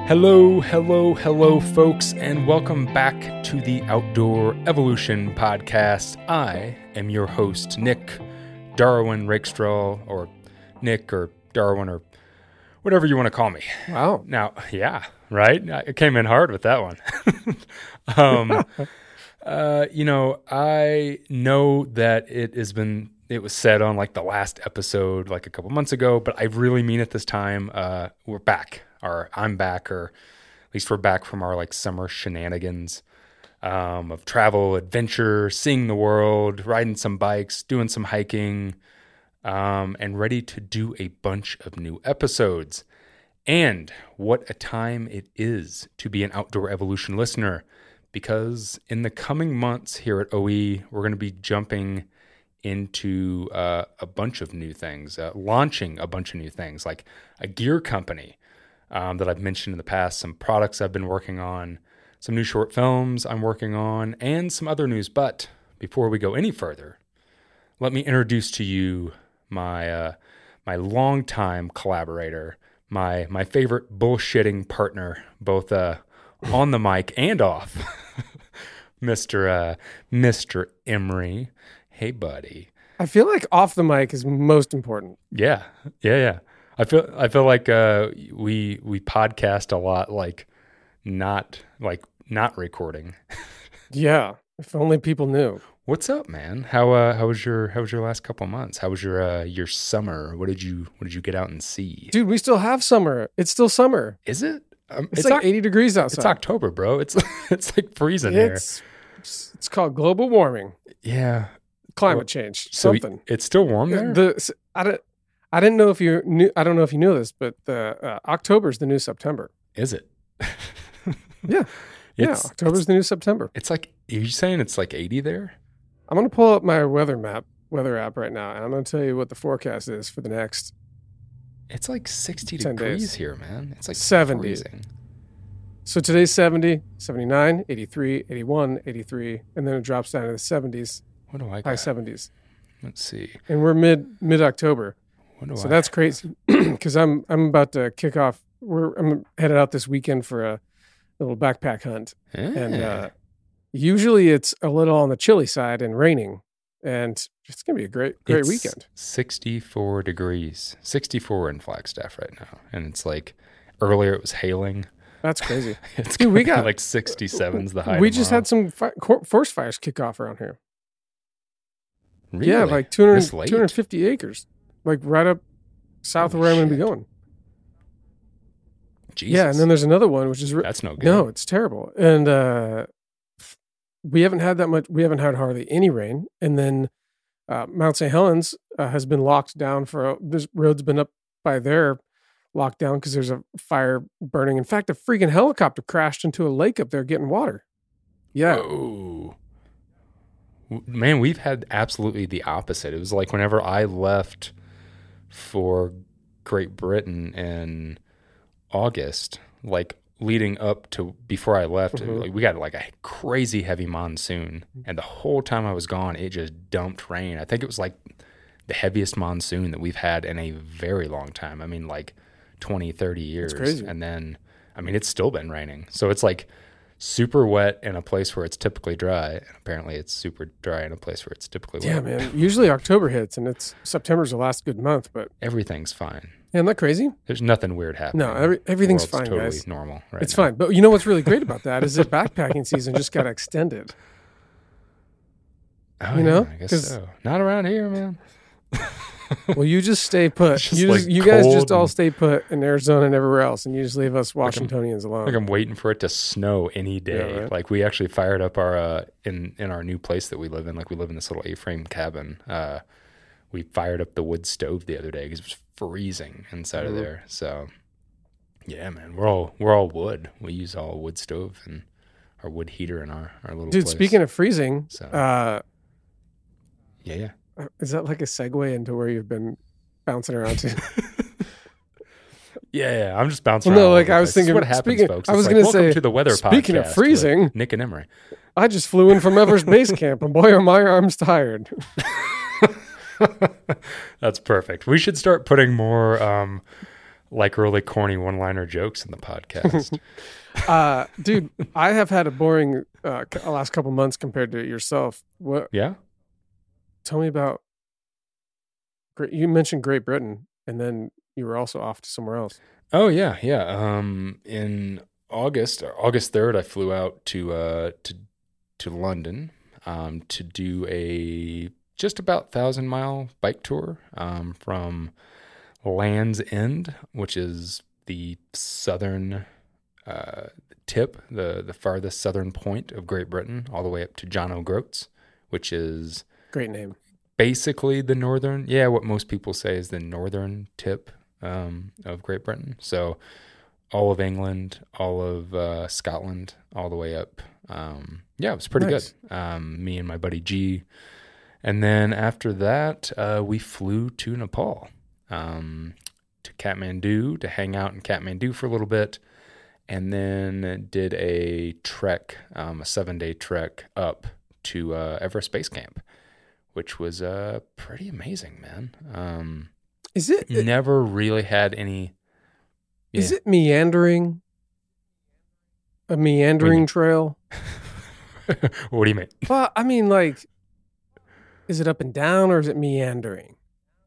Hello, folks, and welcome back to the Outdoor Evolution Podcast. I am your host, Nick Darwin Rakestraw, or Nick, or Darwin, or whatever you want to call me. Wow. Now, yeah, right? I came in hard with that one. I know that it was said on like the last episode, like a couple months ago, but I really mean it this time. We're back. Or I'm back, or at least we're back from our like summer shenanigans of travel, adventure, seeing the world, riding some bikes, doing some hiking, and ready to do a bunch of new episodes. And what a time it is to be an Outdoor Evolution listener, because in the coming months here at OE, we're going to be jumping into a bunch of new things, launching a bunch of new things, like a gear company that I've mentioned in the past, some products I've been working on, some new short films I'm working on, and some other news. But before we go any further, let me introduce to you my longtime collaborator, my favorite bullshitting partner, both on the mic and off, Mr. Emery. Hey, buddy. I feel like off the mic is most important. Yeah. I feel like we podcast a lot, like not recording. Yeah, if only people knew. What's up, man? How was your last couple of months? How was your summer? What did you get out and see? Dude, we still have summer. It's still summer. Is it? It's like 80 degrees outside. It's October, bro. It's like freezing here. It's called global warming. Yeah, climate change. So something. It's still warm there. I didn't know if you knew. I don't know if you knew this, but the October is the new September. Is it? Yeah. October's the new September. It's like, are you saying it's like 80 there? I'm going to pull up my weather app right now, and I'm going to tell you what the forecast is for the next. It's like 60 10 degrees days. Here, man. It's like 70. Freezing. So today's 70, 79, 83, 81, 83, and then it drops down to the 70s. What do I got? High 70s. Let's see. And we're mid-October. So that's crazy because I'm about to kick off. I'm headed out this weekend for a little backpack hunt, and usually it's a little on the chilly side and raining, and it's gonna be a great weekend. 64 degrees, 64 in Flagstaff right now, and it's like earlier it was hailing. That's crazy. Dude, we got like 67's the high. We just had some forest fires kick off around here. Really? Yeah, like 250 acres. Like right up south of where I'm going to be going. Jesus. Yeah, and then there's another one, which is... That's no good. No, it's terrible. And we haven't had that much... We haven't had hardly any rain. And then Mount St. Helens has been locked down for... This road's been up by there, locked down because there's a fire burning. In fact, a freaking helicopter crashed into a lake up there getting water. Yeah. Oh. Man, we've had absolutely the opposite. It was like whenever I left for Great Britain in August, like leading up to before I left, like, we got like a crazy heavy monsoon, and the whole time I was gone, it just dumped rain. I think it was like the heaviest monsoon that we've had in a very long time. I mean, like 20, 30 years. That's crazy. And then, I mean, it's still been raining. So it's like super wet in a place where it's typically dry, and apparently it's super dry in a place where it's typically wet. Yeah, man. Usually October hits, and September's the last good month, but everything's fine. Yeah, isn't that crazy? There's nothing weird happening. No, everything's fine, totally guys. Normal, right? It's fine. But you know what's really great about that is that backpacking season just got extended. Oh, you know, I guess so. Not around here, man. Well, you just stay put. You guys just all stay put in Arizona and everywhere else, and you just leave us Washingtonians alone. Like I'm waiting for it to snow any day. Yeah, right? Like we actually fired up our in our new place that we live in. Like we live in this little A-frame cabin. We fired up the wood stove the other day because it was freezing inside of there. So yeah, man, we're all wood. We use all wood stove and our wood heater in our little Dude, place. speaking of freezing, So, yeah. Is that like a segue into where you've been bouncing around to? Yeah, I'm just bouncing well, around. No, like I was thinking. What happens, folks? I was like, going to say, to the weather speaking podcast of freezing, Nick and Emery. I just flew in from Everest Base Camp, and boy, are my arms tired. That's perfect. We should start putting more like really corny one-liner jokes in the podcast. Dude, I have had a boring last couple months compared to yourself. What? Yeah. Tell me about. You mentioned Great Britain, and then you were also off to somewhere else. Oh yeah, yeah. In August 3rd, I flew out to London to do a just about 1,000-mile bike tour from Land's End, which is the southern tip, the farthest southern point of Great Britain, all the way up to John O'Groats, which is Great name. basically the northern, what most people say is the northern tip of Great Britain. So all of England, all of Scotland, all the way up. It was pretty Nice. good. Me and my buddy G. And then after that, we flew to Nepal, to Kathmandu to hang out in Kathmandu for a little bit. And then did a trek, a 7-day trek up to Everest Base Camp, which was pretty amazing, man. Is it Never really had any. Is it meandering? A meandering trail? What do you mean? Well, I mean, like, is it up and down or is it meandering?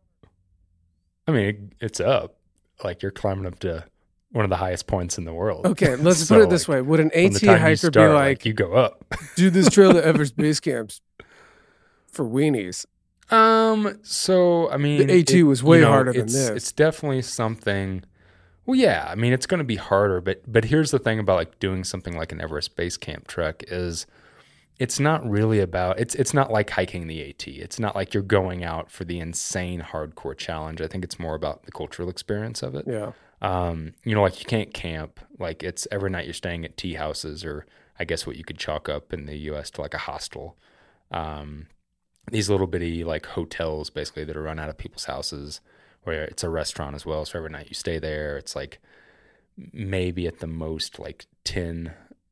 I mean, it's up. Like you're climbing up to one of the highest points in the world. Okay, let's So, put it this way. Would an from AT the time you hiker start, be like, you go up? do this trail to Everest Base Camps for weenies? So I mean, The AT was way harder than it's, this. It's definitely something. Well, yeah, I mean, it's going to be harder, but here's the thing about like doing something like an Everest Base Camp trek is it's not really about it's not like hiking the AT. It's not like you're going out for the insane hardcore challenge. I think it's more about the cultural experience of it. Yeah. Like you can't camp. Like it's every night you're staying at tea houses, or I guess what you could chalk up in the US to like a hostel. These little bitty like hotels basically that are run out of people's houses, where it's a restaurant as well. So every night you stay there, it's like maybe at the most like $10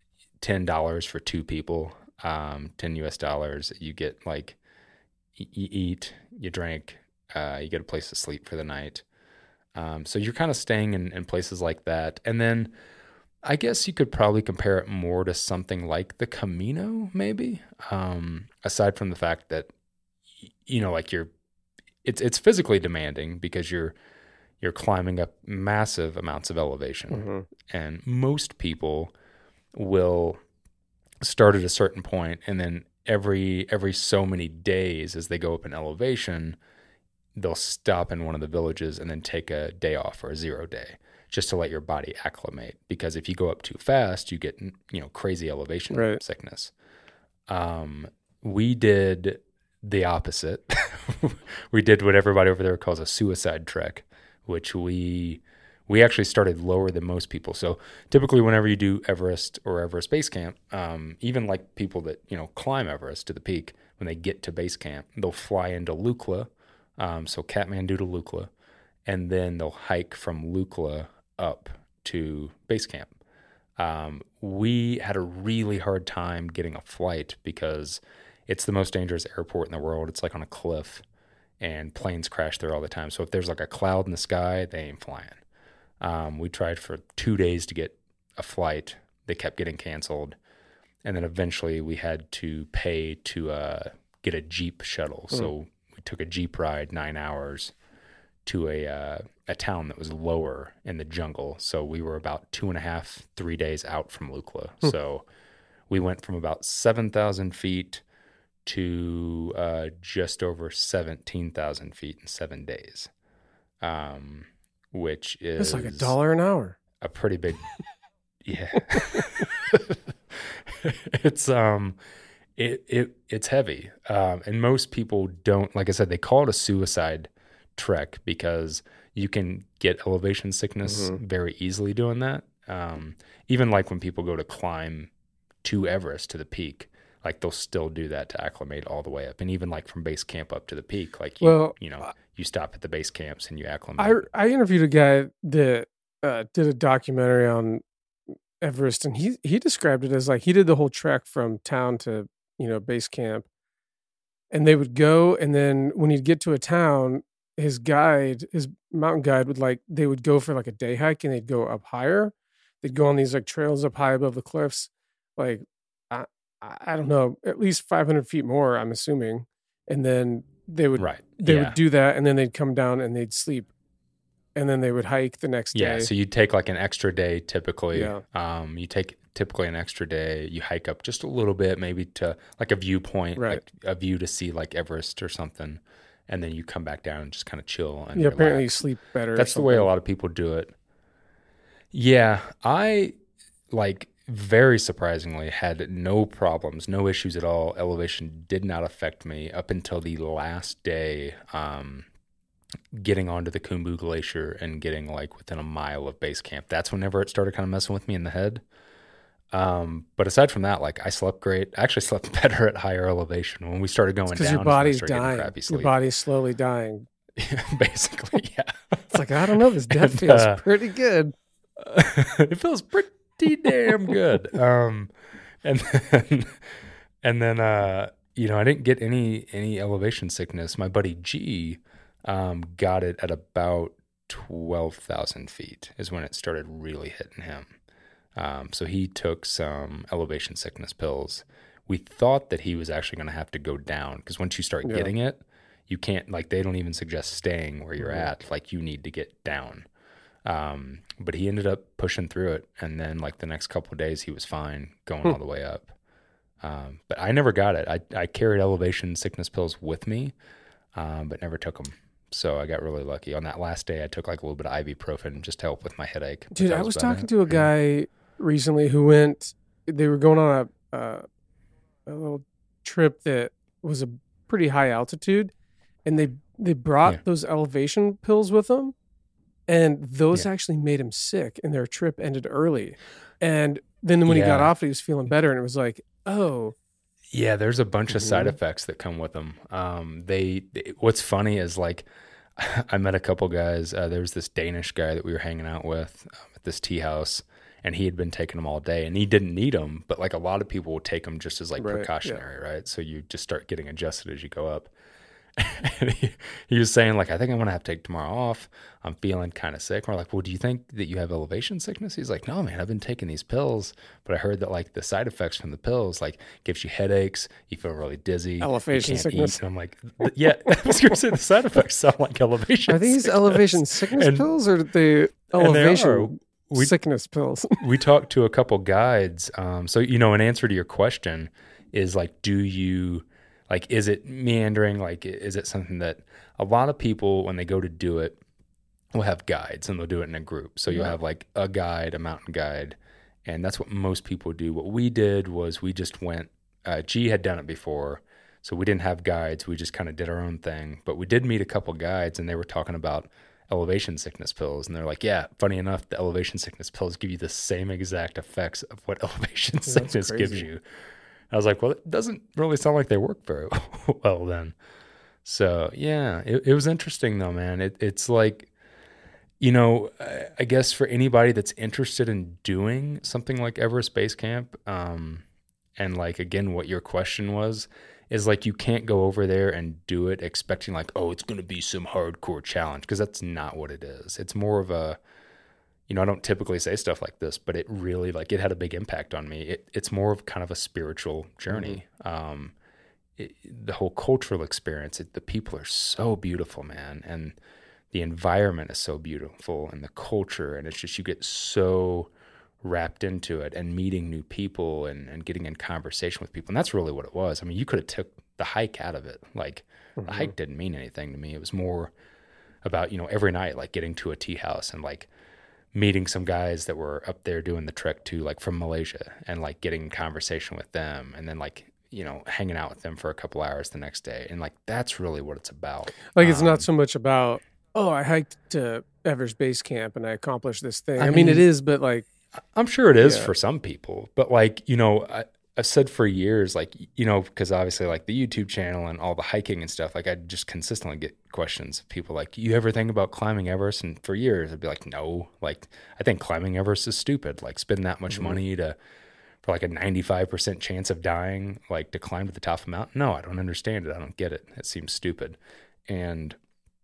for 2 people, $10 US. You get like you eat, you drink, you get a place to sleep for the night. So you're kind of staying in places like that. And then I guess you could probably compare it more to something like the Camino, maybe. Aside from the fact that, like it's physically demanding because you're climbing up massive amounts of elevation. Mm-hmm. And most people will start at a certain point, and then every so many days as they go up in elevation, they'll stop in one of the villages and then take a day off or a 0 day just to let your body acclimate. Because if you go up too fast, you get, crazy elevation sickness. We did the opposite. We did what everybody over there calls a suicide trek, which we actually started lower than most people. So typically whenever you do Everest or Everest Base Camp, even like people that, climb Everest to the peak, when they get to base camp, they'll fly into Lukla. So Kathmandu to Lukla, and then they'll hike from Lukla up to base camp. We had a really hard time getting a flight because it's the most dangerous airport in the world. It's like on a cliff, and planes crash there all the time. So if there's like a cloud in the sky, they ain't flying. We tried for 2 days to get a flight. They kept getting canceled. And then eventually we had to pay to get a Jeep shuttle. So we took a Jeep ride 9 hours to a town that was lower in the jungle. So we were about 2.5, 3 days out from Lukla. So we went from about 7,000 feet to just over 17,000 feet in 7 days, which is That's like $1 an hour. a pretty big, yeah. It's it's heavy, and most people don't. Like I said, they call it a suicide trek because you can get elevation sickness very easily doing that. Even like when people go to climb to Everest to the peak, like they'll still do that to acclimate all the way up. And even like from base camp up to the peak, like you stop at the base camps and you acclimate. I interviewed a guy that did a documentary on Everest, and he described it as like he did the whole trek from town to base camp, and they would go, and then when he'd get to a town, his mountain guide they would go for like a day hike and they'd go up higher. They'd go on these like trails up high above the cliffs, like I, I don't know, at least 500 feet more, I'm assuming. And then they would do that, and then they'd come down and they'd sleep, and then they would hike the next day. Yeah, so you'd take like an extra day typically. Yeah. You take typically an extra day. You hike up just a little bit, maybe to like a viewpoint, like a view to see like Everest or something, and then you come back down and just kind of chill and relax. Apparently you sleep better. That's the way a lot of people do it. Yeah, I very surprisingly had no problems, no issues at all. Elevation did not affect me up until the last day, getting onto the Khumbu Glacier and getting like within a mile of base camp. That's whenever it started kind of messing with me in the head. But aside from that, like I slept great. I actually slept better at higher elevation. When we started going down, because your body's dying. Your body's slowly dying. Basically, yeah. It's like, I don't know, this death feels pretty good. It feels pretty damn good. And then I didn't get any elevation sickness. My buddy G got it at about 12,000 feet is when it started really hitting him. So he took some elevation sickness pills. We thought that he was actually going to have to go down, because once you start getting it, you can't, like, they don't even suggest staying where you're at. Like, you need to get down. But he ended up pushing through it. And then like the next couple of days, he was fine going all the way up. But I never got it. I carried elevation sickness pills with me, but never took them. So I got really lucky. On that last day, I took like a little bit of ibuprofen just to help with my headache. Dude, I was talking to a guy recently who they were going on a little trip that was a pretty high altitude, and they brought those elevation pills with them. And those actually made him sick, and their trip ended early. And then when he got off, he was feeling better, and it was like, oh. Yeah, there's a bunch of side effects that come with them. What's funny is like, I met a couple guys. There was this Danish guy that we were hanging out with at this tea house, and he had been taking them all day, and he didn't need them, but like a lot of people will take them just as like precautionary, right? So you just start getting adjusted as you go up. And he was saying like, I think I'm gonna have to take tomorrow off. I'm feeling kind of sick. We're like, well, do you think that you have elevation sickness? He's like, no, man, I've been taking these pills, but I heard that like the side effects from the pills like gives you headaches, you feel really dizzy, elevation sickness. Eat. And I'm like, yeah, I was gonna say the side effects sound like elevation. Are these elevation sickness pills or the elevation sickness pills? We talked to a couple guides. So in answer to your question is like, do you? Like, is it meandering? Like, is it something that a lot of people, when they go to do it, will have guides, and they'll do it in a group. So you'll have like a guide, a mountain guide, and that's what most people do. What we did was we just went, G had done it before, so we didn't have guides. We just kind of did our own thing. But we did meet a couple guides, and they were talking about elevation sickness pills. And they're like, yeah, funny enough, the elevation sickness pills give you the same exact effects of what elevation sickness gives you. I was like, well, it doesn't really sound like they work very well then. So, yeah, it was interesting, though, man. It's like, I guess for anybody that's interested in doing something like Everest Base Camp, and like, again, what your question was, is like you can't go over there and do it expecting like, oh, it's going to be some hardcore challenge, because that's not what it is. It's more of a, I don't typically say stuff like this, but it really, like, it had a big impact on me. It's more of kind of a spiritual journey. The whole cultural experience, the people are so beautiful, man. And the environment is so beautiful, and the culture, and it's just, you get so wrapped into it, and meeting new people and getting in conversation with people. And that's really what it was. I mean, you could have took the hike out of it. Like, the hike didn't mean anything to me. It was more about, every night, like getting to a tea house and like meeting some guys that were up there doing the trek too, like from Malaysia, and like getting in conversation with them, and then like, hanging out with them for a couple hours the next day. And like, that's really what it's about. Like, it's not so much about, oh, I hiked to Everest Base Camp and I accomplished this thing. I mean, it is, but like, I'm sure it is for some people, but like, I've said for years, like, because obviously like the YouTube channel and all the hiking and stuff, like I just consistently get questions of people like, you ever think about climbing Everest? And for years I'd be like, no, like, I think climbing Everest is stupid. Like, spend that much money for like a 95% chance of dying, like to climb to the top of a mountain. No, I don't understand it. I don't get it. It seems stupid. And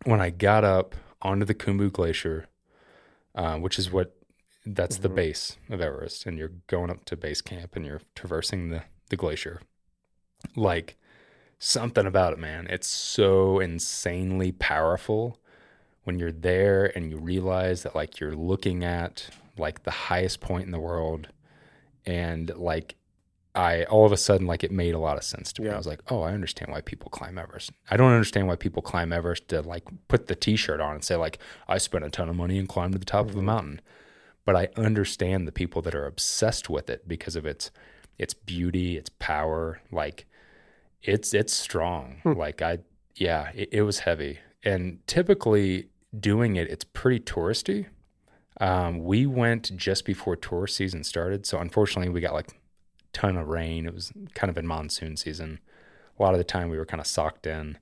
when I got up onto the Khumbu Glacier, which is that's the base of Everest, and you're going up to base camp and you're traversing the glacier. Like, something about it, man. It's so insanely powerful when you're there and you realize that like you're looking at like the highest point in the world, and like all of a sudden, like, it made a lot of sense to me. I was like, oh, I understand why people climb Everest. I don't understand why people climb Everest to like put the t-shirt on and say like, I spent a ton of money and climbed to the top of a mountain. But I understand the people that are obsessed with it because of its beauty, its power. Like, it's strong. Like, it was heavy. And typically doing it's pretty touristy. We went just before tourist season started. So unfortunately we got like ton of rain. It was kind of in monsoon season. A lot of the time we were kind of socked in.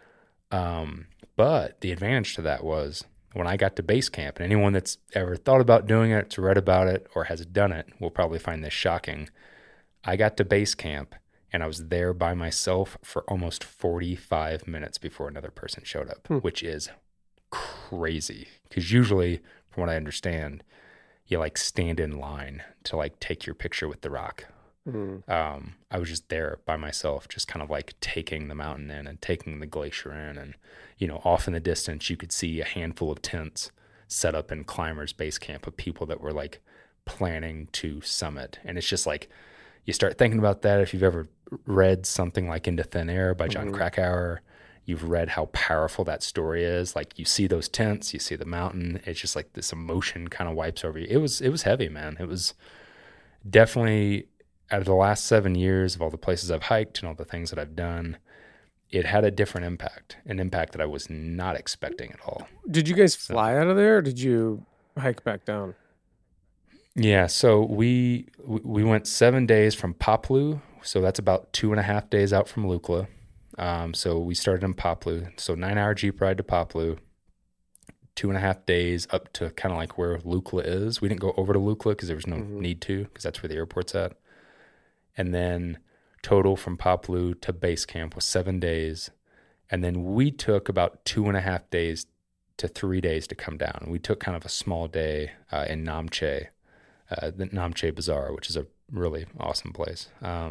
But the advantage to that was when I got to base camp, and anyone that's ever thought about doing it, read about it, or has done it will probably find this shocking. I got to base camp and I was there by myself for almost 45 minutes before another person showed up, which is crazy. Because usually, from what I understand, you like stand in line to like take your picture with the rock. I was just there by myself, just kind of like taking the mountain in and taking the glacier in. And, you know, off in the distance, you could see a handful of tents set up in climbers base camp of people that were like planning to summit. And it's just like, you start thinking about that. If you've ever read something like Into Thin Air by John Krakauer, you've read how powerful that story is. Like, you see those tents, you see the mountain. It's just like this emotion kind of wipes over you. It was heavy, man. It was definitely, out of the last 7 years of all the places I've hiked and all the things that I've done, it had a different impact, an impact that I was not expecting at all. Did you guys fly out of there, or did you hike back down? Yeah, so we went 7 days from Paplu, so that's about 2.5 days out from Lukla. So we started in Paplu, so 9-hour Jeep ride to Paplu, 2.5 days up to kind of like where Lukla is. We didn't go over to Lukla because there was no need to, because that's where the airport's at. And then total from Paplu to base camp was 7 days. And then we took about 2.5 days to 3 days to come down. We took kind of a small day in Namche, the Namche Bazaar, which is a really awesome place.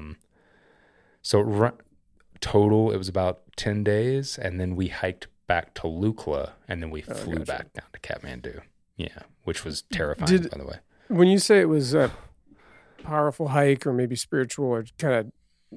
So total, it was about 10 days. And then we hiked back to Lukla, and then we flew back down to Kathmandu. Yeah, which was terrifying, by the way. When you say it was a powerful hike, or maybe spiritual, or kind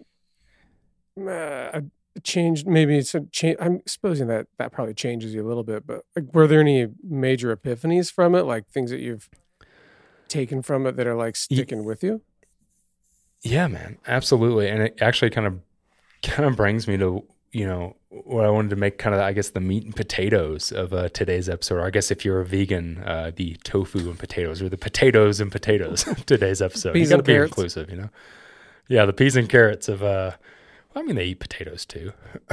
of changed, maybe it's a change. I'm supposing that probably changes you a little bit, but like, were there any major epiphanies from it, like things that you've taken from it that are like sticking with you? Yeah, man, absolutely. And it actually kind of brings me to, you know, what I wanted to make kind of, I guess, the meat and potatoes of today's episode. Or I guess if you're a vegan, the tofu and potatoes, or the potatoes and potatoes of today's episode. You got to be inclusive, you know? Yeah, the peas and carrots of, I mean, they eat potatoes too.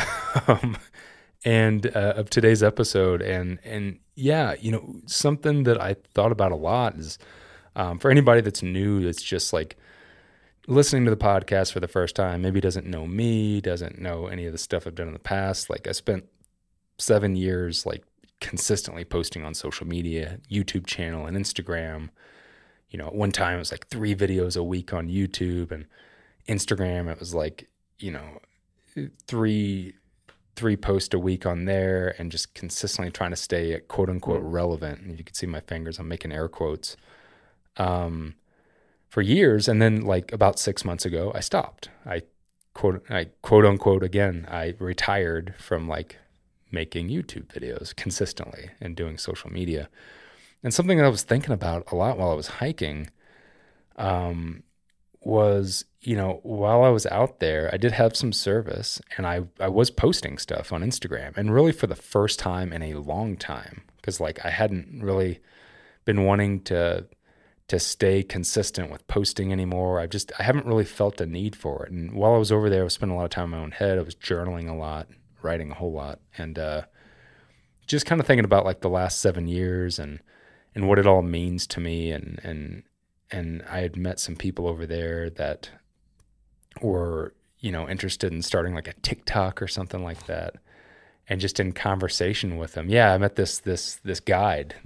And of today's episode. And yeah, you know, something that I thought about a lot is, for anybody that's new, that's just like listening to the podcast for the first time, maybe doesn't know me, doesn't know any of the stuff I've done in the past. Like, I spent 7 years like consistently posting on social media, YouTube channel and Instagram. You know, at one time it was like 3 videos a week on YouTube, and Instagram, it was like, you know, three posts a week on there, and just consistently trying to stay quote unquote relevant. And you can see my fingers, I'm making air quotes. For years, and then like about 6 months ago, I stopped. I quote unquote again, I retired from like making YouTube videos consistently and doing social media. And something that I was thinking about a lot while I was hiking was, you know, while I was out there, I did have some service, and I was posting stuff on Instagram, and really for the first time in a long time, because like I hadn't really been wanting to stay consistent with posting anymore. I haven't really felt a need for it. And while I was over there, I was spending a lot of time in my own head. I was journaling a lot, writing a whole lot, and just kind of thinking about like the last 7 years and what it all means to me. And I had met some people over there that were, you know, interested in starting like a TikTok or something like that. and just in conversation with him. Yeah, I met this guide,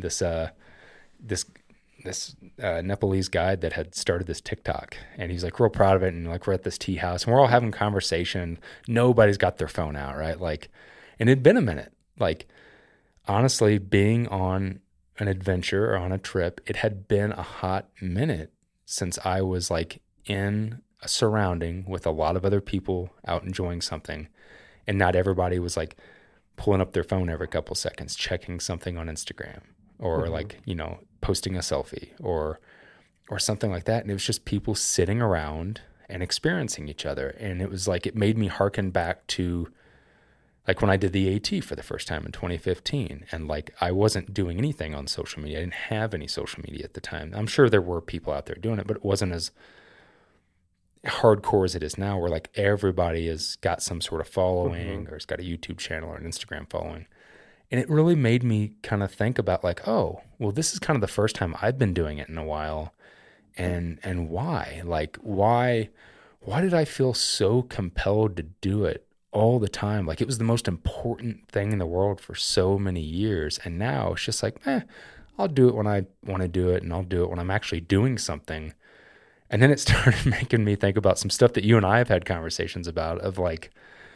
this Nepalese guide that had started this TikTok, and he's like real proud of it. And like we're at this tea house, and we're all having conversation. Nobody's got their phone out, right? Like, and it'd been a minute. Like, honestly, being on an adventure or on a trip, it had been a hot minute since I was like in a surrounding with a lot of other people out enjoying something, and not everybody was like pulling up their phone every couple seconds, checking something on Instagram, or like, you know, posting a selfie or something like that. And it was just people sitting around and experiencing each other. And it was like, it made me hearken back to like when I did the AT for the first time in 2015. And like, I wasn't doing anything on social media. I didn't have any social media at the time. I'm sure there were people out there doing it, but it wasn't as hardcore as it is now, where like everybody has got some sort of following or has got a YouTube channel or an Instagram following. And it really made me kind of think about like, oh, well, this is kind of the first time I've been doing it in a while. And why? Like, why did I feel so compelled to do it all the time? Like, it was the most important thing in the world for so many years. And now it's just like, I'll do it when I want to do it, and I'll do it when I'm actually doing something. And then it started making me think about some stuff that you and I have had conversations about, of like,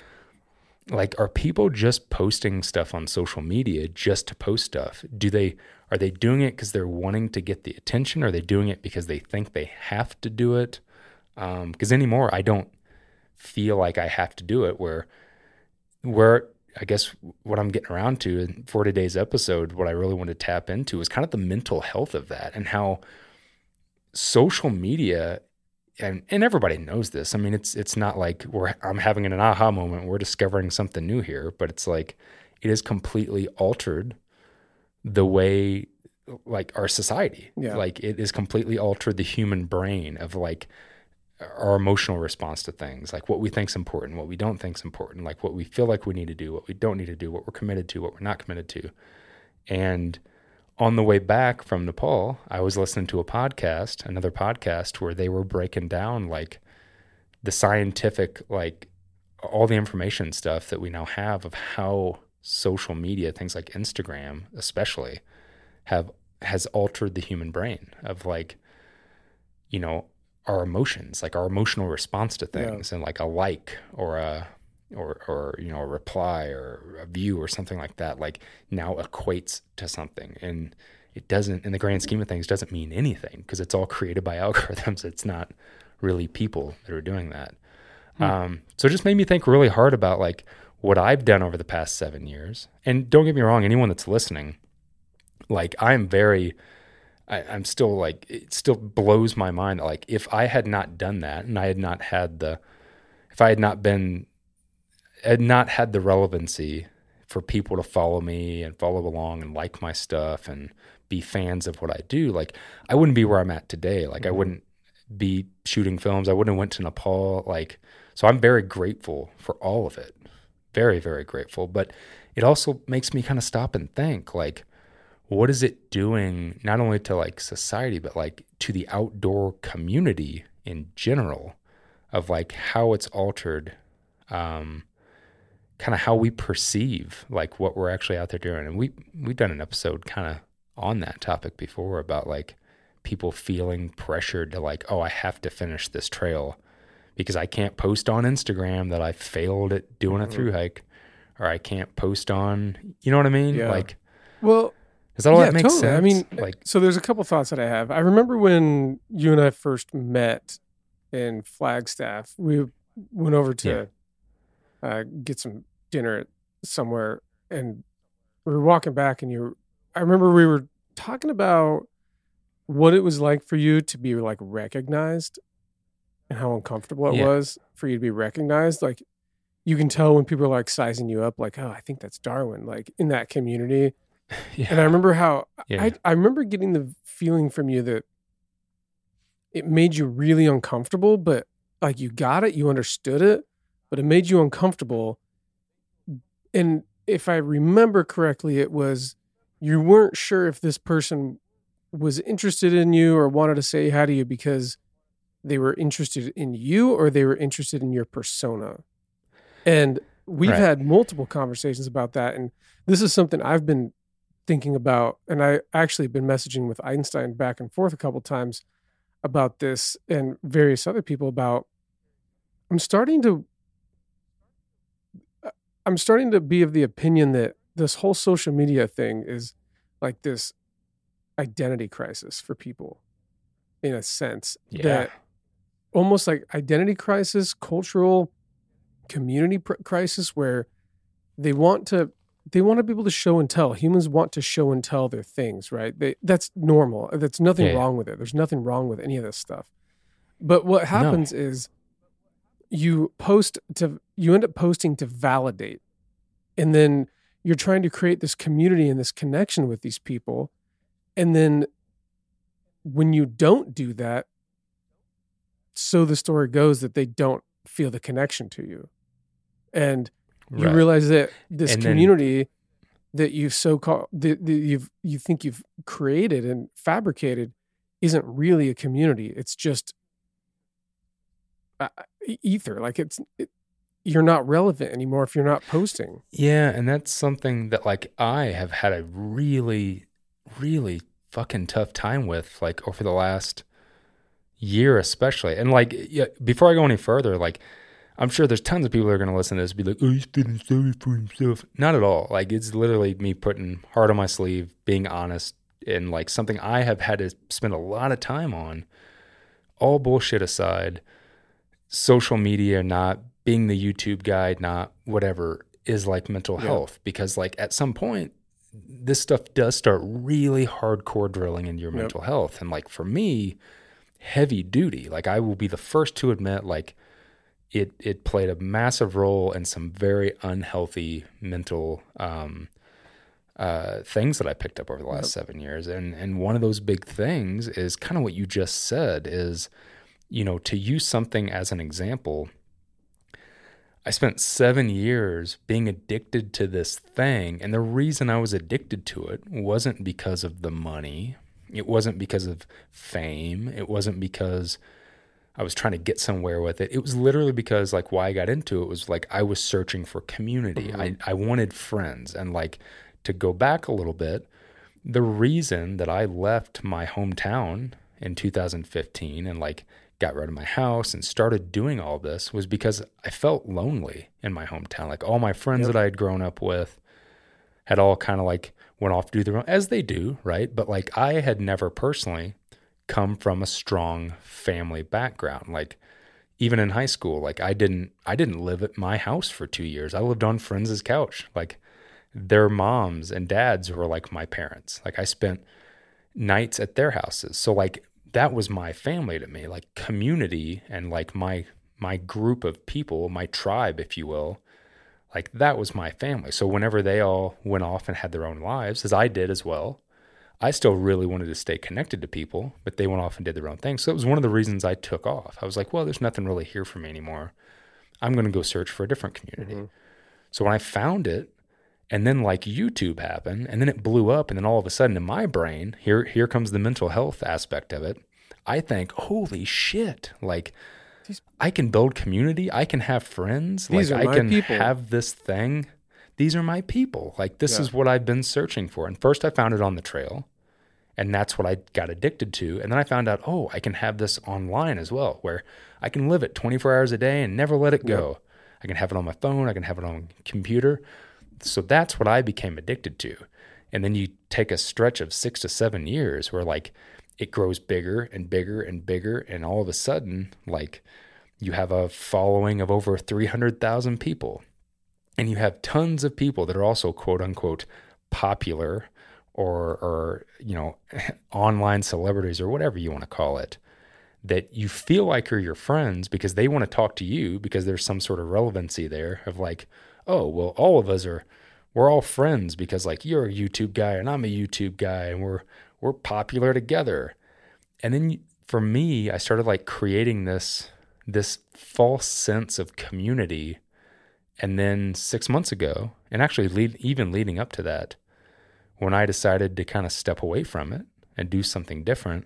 are people just posting stuff on social media just to post stuff? Are they doing it because they're wanting to get the attention? Or are they doing it because they think they have to do it? Because anymore, I don't feel like I have to do it. Where I guess what I'm getting around to for today's episode, what I really want to tap into is kind of the mental health of that, and how social media, and everybody knows this. I mean, it's not like I'm having an aha moment. We're discovering something new here, but it's like it has completely altered the way, like, our society. Yeah. Like, it has completely altered the human brain of like our emotional response to things, like what we think's important, what we don't think's important, like what we feel like we need to do, what we don't need to do, what we're committed to, what we're not committed to. And on the way back from Nepal, I was listening to another podcast, where they were breaking down like the scientific, like all the information stuff that we now have of how social media, things like Instagram especially, has altered the human brain, of like, you know, our emotions, like our emotional response to things. And like a like or you know, a reply or a view or something like that, like now equates to something. And it doesn't, in the grand scheme of things, doesn't mean anything, because it's all created by algorithms. It's not really people that are doing that. So it just made me think really hard about like what I've done over the past 7 years. And don't get me wrong, anyone that's listening, like I'm still like, it still blows my mind that like, if I had not done that, and I had not had if I had not had the relevancy for people to follow me and follow along and like my stuff and be fans of what I do, like I wouldn't be where I'm at today. Like I wouldn't be shooting films. I wouldn't have went to Nepal. Like, so I'm very grateful for all of it. Very, very grateful. But it also makes me kind of stop and think, like, what is it doing not only to like society, but like to the outdoor community in general, of like how it's altered, kind of how we perceive like what we're actually out there doing. And we've done an episode kind of on that topic before, about like people feeling pressured to like, oh, I have to finish this trail because I can't post on Instagram that I failed at doing a thru hike, or I can't post on, you know what I mean? Yeah. Like, well, does that all that make totally. sense? I mean, like, so there's a couple thoughts that I have. I remember when you and I first met in Flagstaff, we went over to get some dinner somewhere, and we were walking back, and I remember we were talking about what it was like for you to be like recognized, and how uncomfortable it was for you to be recognized. Like, you can tell when people are like sizing you up, like, oh, I think that's Darwin, like in that community. And I remember how I remember getting the feeling from you that it made you really uncomfortable, but like you got it, you understood it, but it made you uncomfortable. And if I remember correctly, it was you weren't sure if this person was interested in you or wanted to say hi to you because they were interested in you or they were interested in your persona. And we've Right. had multiple conversations about that. And this is something I've been thinking about. And I actually been messaging with Einstein back and forth a couple times about this and various other people about, I'm starting to be of the opinion that this whole social media thing is like this identity crisis for people in a sense, Yeah. that almost like identity crisis, cultural community crisis, where they want to be able to show and tell. Humans want to show and tell their things, right? That's normal. That's nothing Yeah. wrong with it. There's nothing wrong with any of this stuff. But what No. happens is you end up posting to validate, and then you're trying to create this community and this connection with these people. And then when you don't do that, so the story goes that they don't feel the connection to you. And you Right. realize that this And then- community that you've you think you've created and fabricated isn't really a community. It's just ether. Like you're not relevant anymore if you're not posting. Yeah, and that's something that like I have had a really, really fucking tough time with, like over the last year especially. And like, yeah, before I go any further, like I'm sure there's tons of people that are going to listen to this and be like, oh, he's feeling sorry for himself. Not at all. Like it's literally me putting heart on my sleeve, being honest, and like something I have had to spend a lot of time on. All bullshit aside, social media, not being the YouTube guy, not whatever, is like mental health. Because like at some point, this stuff does start really hardcore drilling into your mental health. And like for me, heavy duty, like I will be the first to admit, like it played a massive role in some very unhealthy mental things that I picked up over the last 7 years. And one of those big things is kind of what you just said is, you know, to use something as an example, I spent 7 years being addicted to this thing. And the reason I was addicted to it wasn't because of the money. It wasn't because of fame. It wasn't because I was trying to get somewhere with it. It was literally because like why I got into it was like I was searching for community. Mm-hmm. I wanted friends. And like to go back a little bit, the reason that I left my hometown in 2015 and like got rid of my house and started doing all this was because I felt lonely in my hometown. Like all my friends that I had grown up with had all kind of like went off to do their own, as they do, right? But like I had never personally come from a strong family background. Like even in high school, like I didn't live at my house for 2 years. I lived on friends' couch. Like their moms and dads were like my parents. Like I spent nights at their houses. So like that was my family to me, like community and like my group of people, my tribe, if you will, like that was my family. So whenever they all went off and had their own lives, as I did as well, I still really wanted to stay connected to people, but they went off and did their own thing. So it was one of the reasons I took off. I was like, well, there's nothing really here for me anymore. I'm going to go search for a different community. Mm-hmm. So when I found it, and then like YouTube happened, and then it blew up, and then all of a sudden in my brain, here comes the mental health aspect of it. I think, holy shit, like I can build community. I can have friends. These like are I my can people. have this thing. These are my people. Like this is what I've been searching for. And first I found it on the trail, and that's what I got addicted to. And then I found out, oh, I can have this online as well, where I can live it 24 hours a day and never let it go. I can have it on my phone. I can have it on computer. So that's what I became addicted to. And then you take a stretch of 6 to 7 years where like it grows bigger and bigger and bigger. And all of a sudden, like you have a following of over 300,000 people. And you have tons of people that are also quote unquote popular or you know, online celebrities or whatever you want to call it, that you feel like are your friends because they want to talk to you because there's some sort of relevancy there of like, oh, well, all of us we're all friends because like you're a YouTube guy and I'm a YouTube guy and we're popular together. And then for me, I started like creating this false sense of community. And then 6 months ago, and actually even leading up to that, when I decided to kind of step away from it and do something different,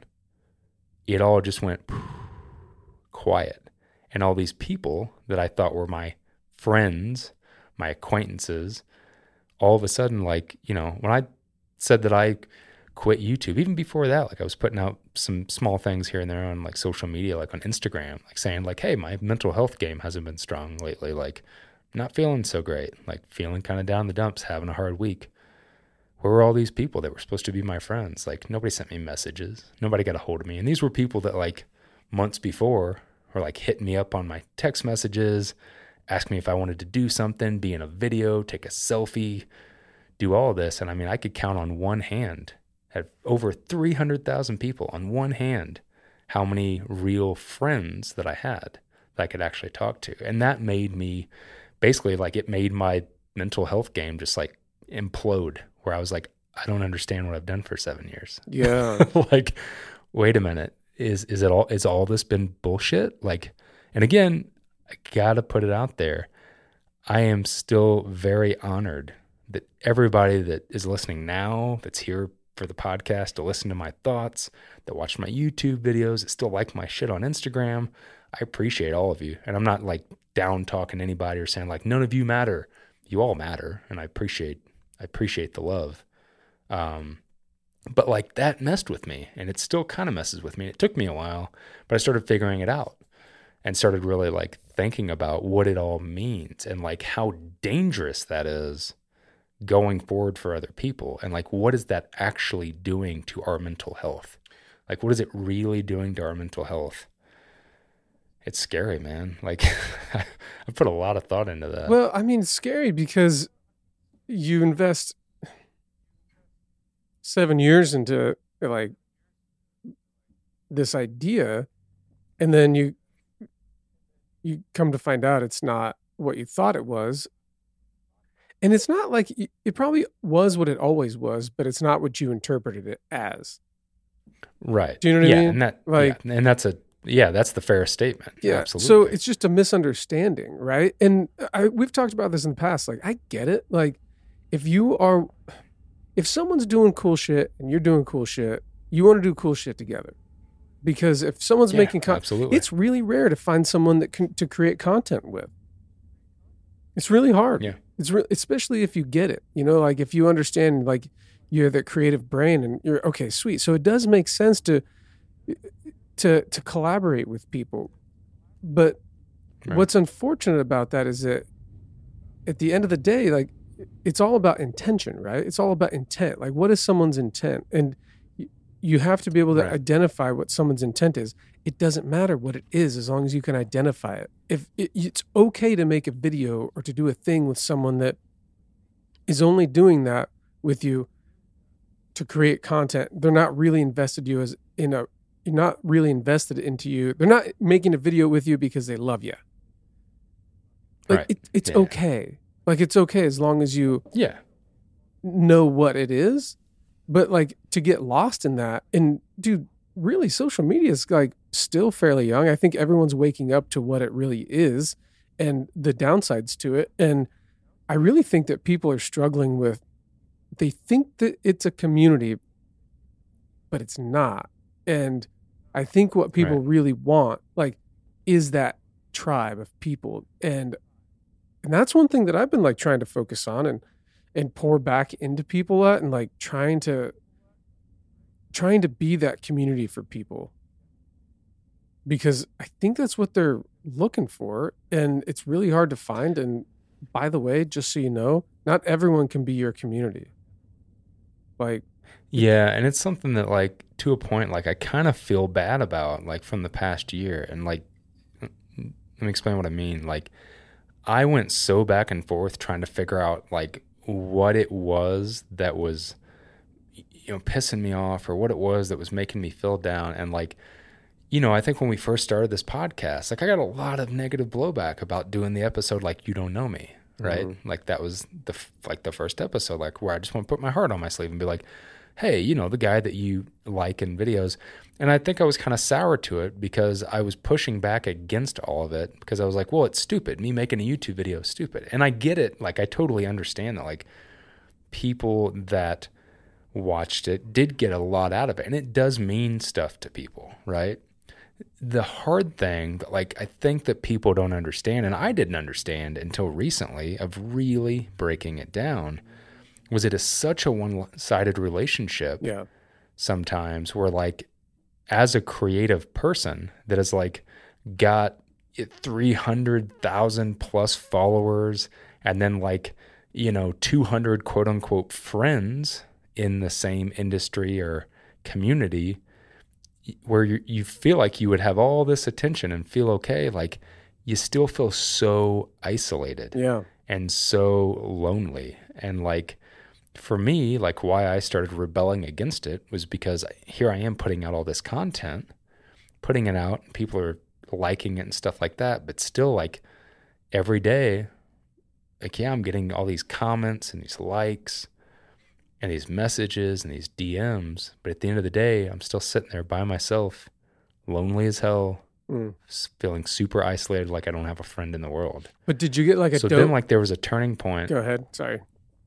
it all just went quiet. And all these people that I thought were my friends, my acquaintances, all of a sudden, like, you know, when I said that I quit YouTube, even before that, like I was putting out some small things here and there on like social media, like on Instagram, like saying like, hey, my mental health game hasn't been strong lately. Like, not feeling so great, like feeling kind of down in the dumps, having a hard week. Where were all these people that were supposed to be my friends? Like, nobody sent me messages. Nobody got a hold of me. And these were people that like months before were like hitting me up on my text messages, ask me if I wanted to do something, be in a video, take a selfie, do all of this. And I mean, I could count on one hand, had over 300,000 people on one hand, how many real friends that I had that I could actually talk to. And that made me basically like, it made my mental health game just like implode, where I was like, I don't understand what I've done for 7 years. Yeah. Like, wait a minute. Is all this been bullshit? Like, and again, I gotta put it out there. I am still very honored that everybody that is listening now, that's here for the podcast to listen to my thoughts, that watch my YouTube videos, that still like my shit on Instagram. I appreciate all of you. And I'm not like down talking anybody or saying like, none of you matter. You all matter. And I appreciate the love. But like that messed with me, and it still kind of messes with me. It took me a while, but I started figuring it out and started really like thinking about what it all means and like how dangerous that is going forward for other people. And like, what is that actually doing to our mental health? Like, what is it really doing to our mental health? It's scary, man. Like, I put a lot of thought into that. Well, I mean, it's scary because you invest 7 years into like this idea, and then you come to find out it's not what you thought it was. And it's not like it probably was what it always was, but it's not what you interpreted it as. Right. Do you know what I mean? And that, like, yeah, and that's the fair statement. Yeah. Absolutely. So it's just a misunderstanding, right? And we've talked about this in the past. Like, I get it. Like, if someone's doing cool shit and you're doing cool shit, you want to do cool shit together. Because if someone's making content, it's really rare to find someone to create content with. It's really hard. Yeah. Especially if you get it, you know, like if you understand, like you're the creative brain and you're okay, sweet. So it does make sense to collaborate with people. But what's unfortunate about that is that at the end of the day, like it's all about intention, right? It's all about intent. Like, what is someone's intent? And you have to be able to identify what someone's intent is. It doesn't matter what it is as long as you can identify it. It's okay to make a video or to do a thing with someone that is only doing that with you to create content. They're not really invested you're not really invested into you. They're not making a video with you because they love you. Like it's okay. Like it's okay as long as you know what it is. But like to get lost in that, and dude, really social media is like still fairly young. I think everyone's waking up to what it really is and the downsides to it. And I really think that people are struggling with, they think that it's a community, but it's not. And I think what people really want, like, is that tribe of people. And that's one thing that I've been like trying to focus on and pour back into people at, and like trying to be that community for people, because I think that's what they're looking for, and it's really hard to find. And by the way, just so you know, not everyone can be your community. Like, yeah, and it's something that like to a point, like I kind of feel bad about, like from the past year. And like, let me explain what I mean. Like, I went so back and forth trying to figure out like what it was that was, you know, pissing me off, or what it was that was making me feel down. And like, you know, I think when we first started this podcast, like I got a lot of negative blowback about doing the episode like You Don't Know Me, right? Mm-hmm. Like that was the first episode, like where I just want to put my heart on my sleeve and be like, hey, you know, the guy that you like in videos. And I think I was kind of sour to it because I was pushing back against all of it, because I was like, well, it's stupid. Me making a YouTube video is stupid. And I get it. Like, I totally understand that, like, people that watched it did get a lot out of it. And it does mean stuff to people, right? the hard thing that like I think that people don't understand, and I didn't understand until recently, of really breaking it down, was it is such a one-sided relationship Yeah. sometimes, where like as a creative person that has like got 300,000 plus followers, and then like, 200 quote unquote friends in the same industry or community, where you feel like you would have all this attention and feel okay, like you still feel so isolated Yeah. and so lonely. And like for me, like why I started rebelling against it was because here I am putting out all this content, putting it out, and people are liking it and stuff like that, but still like every day, like, yeah, I'm getting all these comments and these likes and these messages and these DMs, but at the end of the day, I'm still sitting there by myself, lonely as hell, feeling super isolated, like I don't have a friend in the world. But did you get like a so then like there was a turning point. Go ahead. Sorry.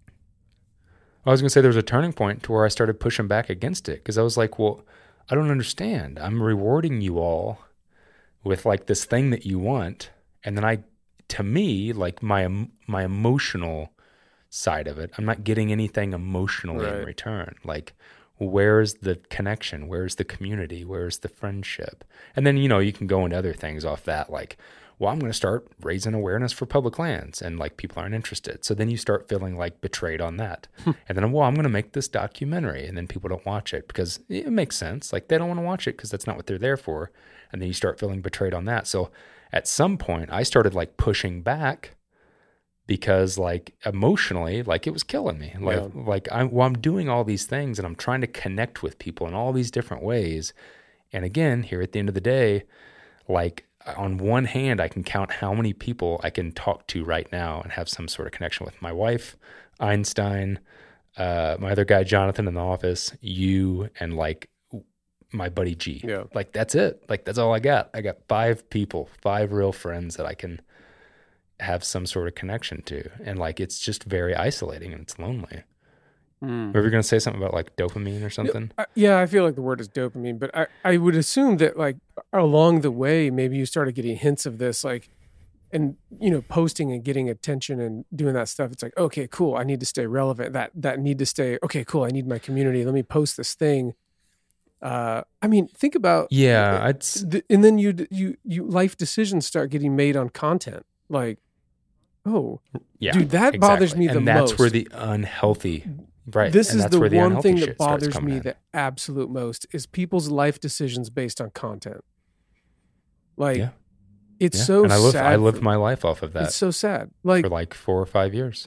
I was going to say there was a turning point to where I started pushing back against it, because I was like, well, I don't understand. I'm rewarding you all with like this thing that you want, and then to me, like my emotional side of it, I'm not getting anything emotionally in return. Like, where's the connection? Where's the community? Where's the friendship? And then, you can go into other things off that, like, well, I'm going to start raising awareness for public lands, and like people aren't interested. So then you start feeling like betrayed on that. And then, well, I'm going to make this documentary, and then people don't watch it because it makes sense. Like they don't want to watch it because that's not what they're there for. And then you start feeling betrayed on that. So at some point I started like pushing back, because like emotionally, like it was killing me. Like I'm doing all these things and I'm trying to connect with people in all these different ways. And again, here at the end of the day, like on one hand, I can count how many people I can talk to right now and have some sort of connection with. My wife, Einstein, my other guy, Jonathan in the office, you, and like my buddy G. Yeah. Like that's it. Like that's all I got. I got 5 people, 5 real friends that I can have some sort of connection to. And like it's just very isolating and it's lonely. Were we going to say something about like dopamine or something? Yeah, I feel like the word is dopamine, but I would assume that like along the way, maybe you started getting hints of this, like, and posting and getting attention and doing that stuff. It's like, okay, cool, I need to stay relevant. That need to stay, okay, cool, I need my community. Let me post this thing. I mean, think about and then you life decisions start getting made on content. Like, oh, yeah, dude, that bothers me the most. And that's where the unhealthy. Right. This is the one thing that bothers me the absolute most is people's life decisions based on content. Like, it's so sad. I lived my life off of that. It's so sad. Like for like 4 or 5 years.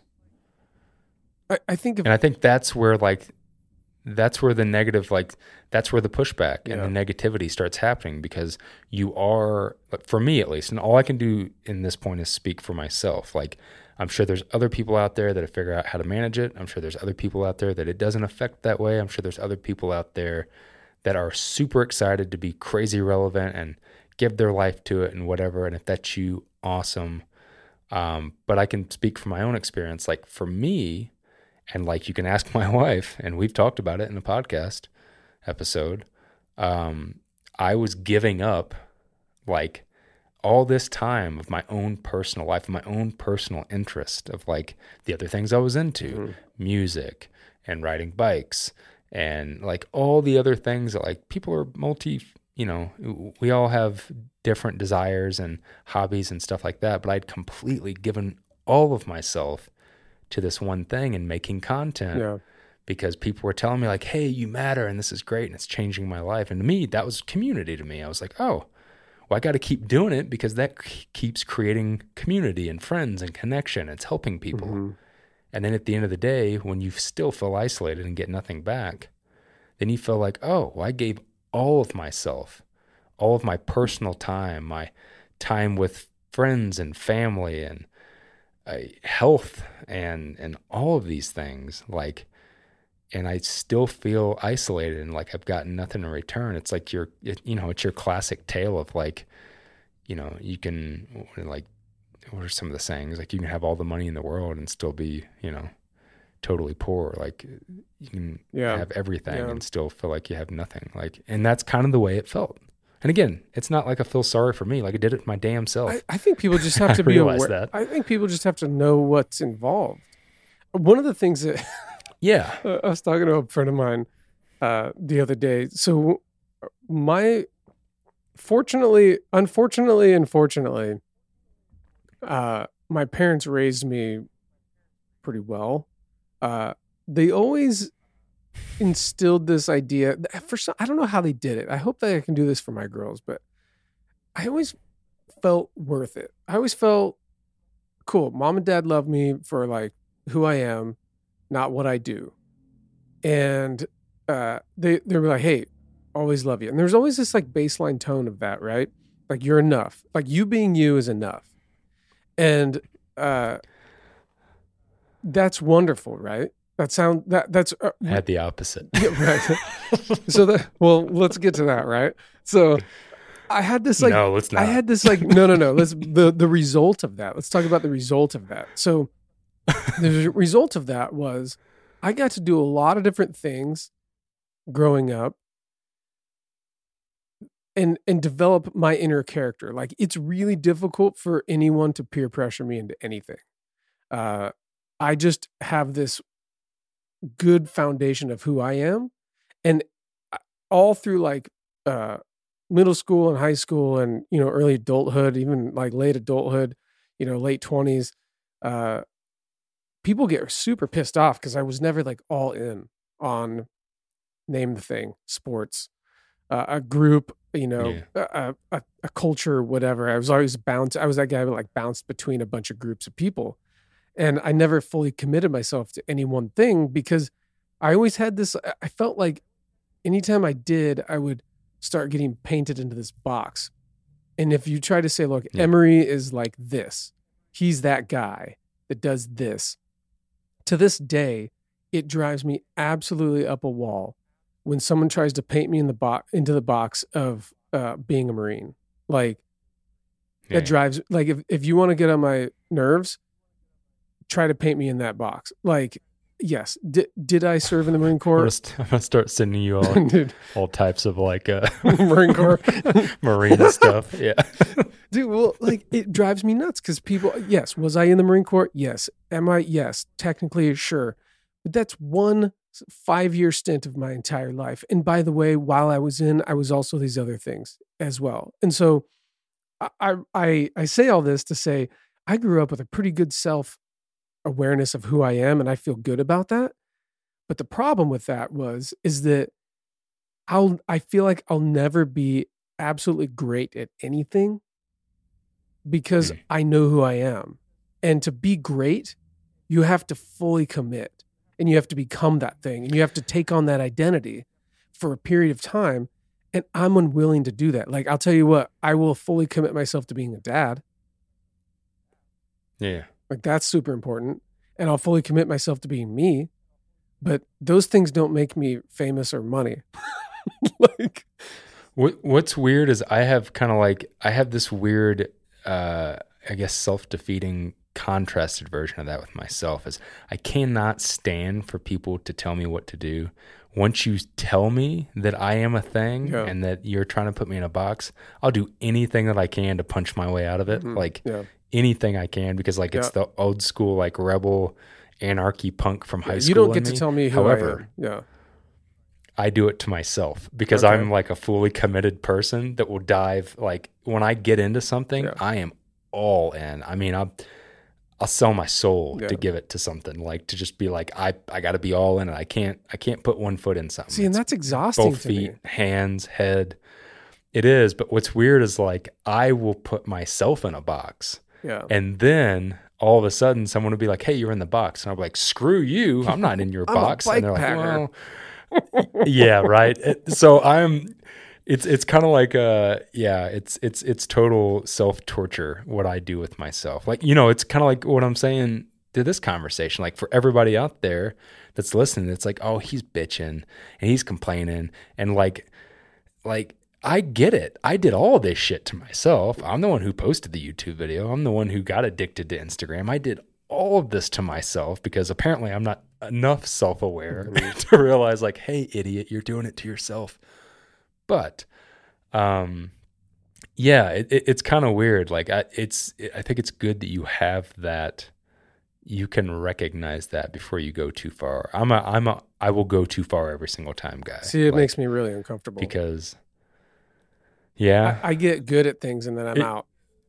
I think that's where the negative, like that's where the pushback and the negativity starts happening, because you are, for me at least, and all I can do in this point is speak for myself. Like, I'm sure there's other people out there that have figured out how to manage it. I'm sure there's other people out there that it doesn't affect that way. I'm sure there's other people out there that are super excited to be crazy relevant and give their life to it and whatever. And if that's you, awesome. But I can speak from my own experience. Like for me, and like you can ask my wife, and we've talked about it in a podcast episode, I was giving up like all this time of my own personal life, my own personal interest of like the other things I was into, music and riding bikes and like all the other things that like people are we all have different desires and hobbies and stuff like that. But I'd completely given all of myself to this one thing and making content because people were telling me like, hey, you matter and this is great and it's changing my life. And to me, that was community to me. I was like, oh, well, I got to keep doing it because that keeps creating community and friends and connection. It's helping people. Mm-hmm. And then at the end of the day, when you still feel isolated and get nothing back, then you feel like, oh, well, I gave all of myself, all of my personal time, my time with friends and family and health and all of these things, like, and I still feel isolated and like I've gotten nothing in return. It's like it's your classic tale of like, you can like, what are some of the sayings? Like you can have all the money in the world and still be, totally poor. Like you can have everything and still feel like you have nothing. Like, and that's kind of the way it felt. And again, it's not like I feel sorry for me. Like I did it my damn self. I think people just have to be aware. I think people just have to know what's involved. One of the things that yeah, I was talking to a friend of mine the other day. So unfortunately, my parents raised me pretty well. They always instilled this idea. I don't know how they did it. I hope that I can do this for my girls, but I always felt worth it. I always felt cool. Mom and dad love me for like who I am, not what I do. And they were like, hey, always love you. And there's always this like baseline tone of that, right? Like you're enough. Like you being you is enough. And that's wonderful, right? That's I had the opposite. Yeah, right. Well, let's get to that, right? So I had this like no, let's not. I had this like no. Let's the result of that. Let's talk about the result of that. So the result of that was I got to do a lot of different things growing up and develop my inner character. Like it's really difficult for anyone to peer pressure me into anything. I just have this good foundation of who I am, and all through like middle school and high school and early adulthood, even like late adulthood, late 20s, people get super pissed off because I was never like all in on name the thing, sports, a group, a culture, whatever. I was always I was that guy who like bounced between a bunch of groups of people. And I never fully committed myself to any one thing because I always had this, I felt like anytime I did, I would start getting painted into this box. And if you try to say, look, Emery is like this, he's that guy that does this. To this day, it drives me absolutely up a wall when someone tries to paint me into the box of being a Marine. Like that drives, like if you want to get on my nerves, try to paint me in that box. Like, yes. Did I serve in the Marine Corps? I'm gonna start sending you all types of like Marine Corps Marine stuff. Yeah. Dude, well, like it drives me nuts because people, yes, was I in the Marine Corps? Yes. Am I? Yes. Technically, sure. But that's one 5-year stint of my entire life. And by the way, while I was in, I was also these other things as well. And so I say all this to say I grew up with a pretty good self-awareness of who I am, and I feel good about that. But the problem with that is that I feel like I'll never be absolutely great at anything because I know who I am. And to be great, you have to fully commit and you have to become that thing and you have to take on that identity for a period of time. And I'm unwilling to do that. Like, I'll tell you what, I will fully commit myself to being a dad. Yeah. Like that's super important. And I'll fully commit myself to being me. But those things don't make me famous or money. Like what's weird is I have this weird, I guess, self-defeating contrasted version of that with myself is I cannot stand for people to tell me what to do. Once you tell me that I am a thing and that you're trying to put me in a box, I'll do anything that I can to punch my way out of it. Anything I can, because like it's the old school, like rebel anarchy punk from high school. You don't get to tell me who However, I am. I do it to myself because I'm like a fully committed person that will dive. Like when I get into something, I am all in. I mean, I'll sell my soul to give it to something, like to just be like, I got to be all in it. I can't put one foot in something. See, and that's exhausting. Both feet, hands, head. It is. But what's weird is like, I will put myself in a box. Yeah. And then all of a sudden someone will be like, hey, you're in the box. And I'm like, screw you. I'm not in your box. And they're like, well, yeah, right. So it's kind of like, it's total self-torture what I do with myself. Like, it's kind of like what I'm saying to this conversation. Like for everybody out there that's listening, it's like, oh, he's bitching and he's complaining. And like, I get it. I did all this shit to myself. I'm the one who posted the YouTube video. I'm the one who got addicted to Instagram. I did all of this to myself because apparently I'm not enough self-aware to realize like, hey, idiot, you're doing it to yourself. But Yeah, it's kind of weird. Like I think it's good that you have that. You can recognize that before you go too far. I will go too far every single time guy. See, it makes me really uncomfortable because, yeah, I get good at things and then I'm out.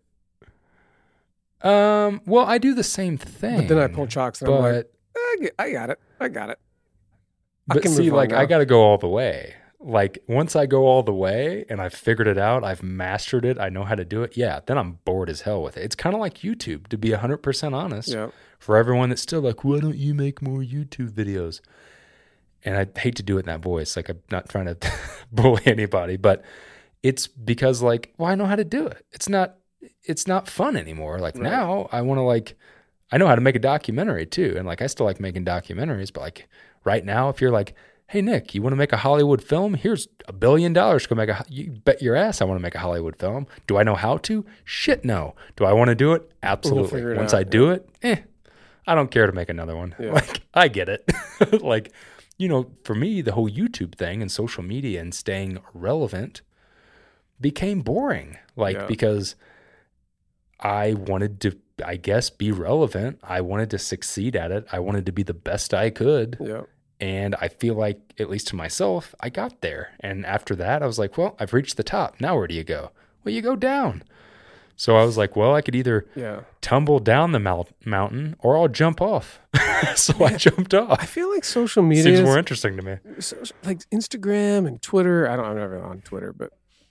Well, I do the same thing, but then I pull chocks and I'm like, I got it. But see, like I got to go all the way. Like once I go all the way and I've figured it out, I've mastered it, I know how to do it. Yeah, then I'm bored as hell with it. It's kind of like YouTube, to be 100% honest. Yeah. For everyone that's still like, why don't you make more YouTube videos? And I hate to do it in that voice. Like I'm not trying to bully anybody, but it's because like, well, I know how to do it. It's not fun anymore. Like now I want to I know how to make a documentary too. And like, I still like making documentaries, but like right now, if you're like, hey Nick, you want to make a Hollywood film? Here's $1 billion to go make you bet your ass I want to make a Hollywood film. Do I know how to? Shit, no. Do I want to do it? Absolutely. We'll Once I do it, I don't care to make another one. Yeah. Like, I get it. Like, for me, the whole YouTube thing and social media and staying relevant became boring. Because I wanted to, I guess, be relevant. I wanted to succeed at it. I wanted to be the best I could. Yeah. And I feel like, at least to myself, I got there. And after that, I was like, well, I've reached the top. Now where do you go? Well, you go down. So I was like, well, I could either tumble down the mountain or I'll jump off. So I jumped off. I feel like social media seems more interesting to me. Like Instagram and Twitter. I'm never on Twitter, but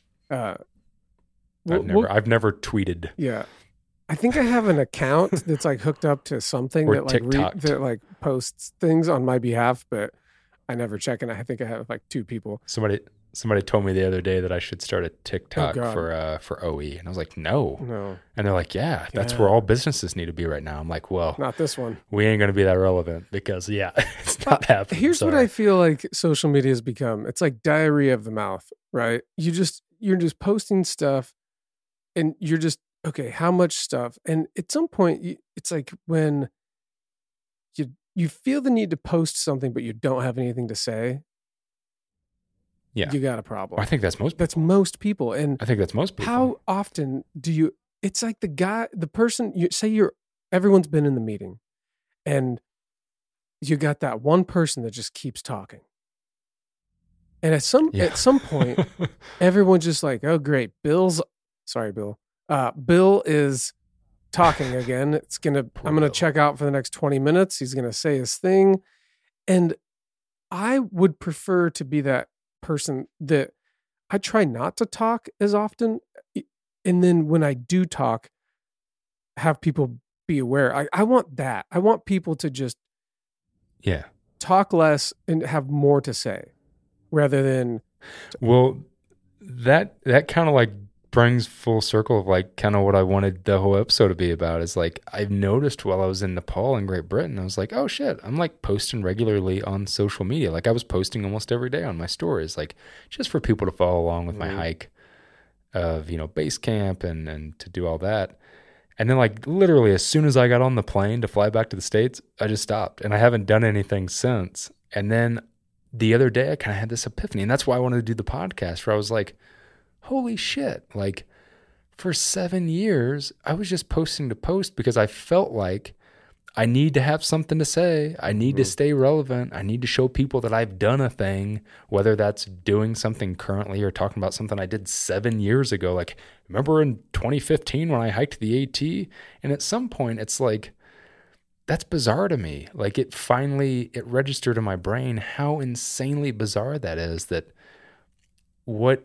I've never tweeted. Yeah. I think I have an account that's like hooked up to something or that like posts things on my behalf, but I never check. And I think I have like 2 people. Somebody told me the other day that I should start a TikTok for OE, and I was like, no. And they're like, yeah, that's where all businesses need to be right now. I'm like, well, not this one. We ain't going to be that relevant because it's not happening. Here's what I feel like social media has become. It's like diarrhea of the mouth, right? You're just posting stuff, and you're just okay. How much stuff? And at some point, it's like when you feel the need to post something, but you don't have anything to say. Yeah, you got a problem. I think that's most people. That's most people. And I think that's most people. How often do you, it's like the person, everyone's been in the meeting and you got that one person that just keeps talking. And at some point, everyone's just like, oh great, Bill is talking again. I'm going to check out for the next 20 minutes. He's going to say his thing. And I would prefer to be that person that I try not to talk as often, and then when I do talk, have people be aware. I want that. I want people to just talk less and have more to say, rather than. Well, that kind of like brings full circle of like kind of what I wanted the whole episode to be about. Is like I've noticed while I was in Nepal and Great Britain, I was like, oh shit, I'm like posting regularly on social media. Like I was posting almost every day on my stories, like just for people to follow along with my hike of base camp and to do all that. And then like literally as soon as I got on the plane to fly back to the States, I just stopped and I haven't done anything since. And then the other day I kind of had this epiphany, and that's why I wanted to do the podcast, where I was like, holy shit, like for 7 years, I was just posting to post because I felt like I need to have something to say. I need to stay relevant. I need to show people that I've done a thing, whether that's doing something currently or talking about something I did 7 years ago. Like, remember in 2015 when I hiked the AT? And at some point, it's like, that's bizarre to me. Like it registered in my brain how insanely bizarre that is, that what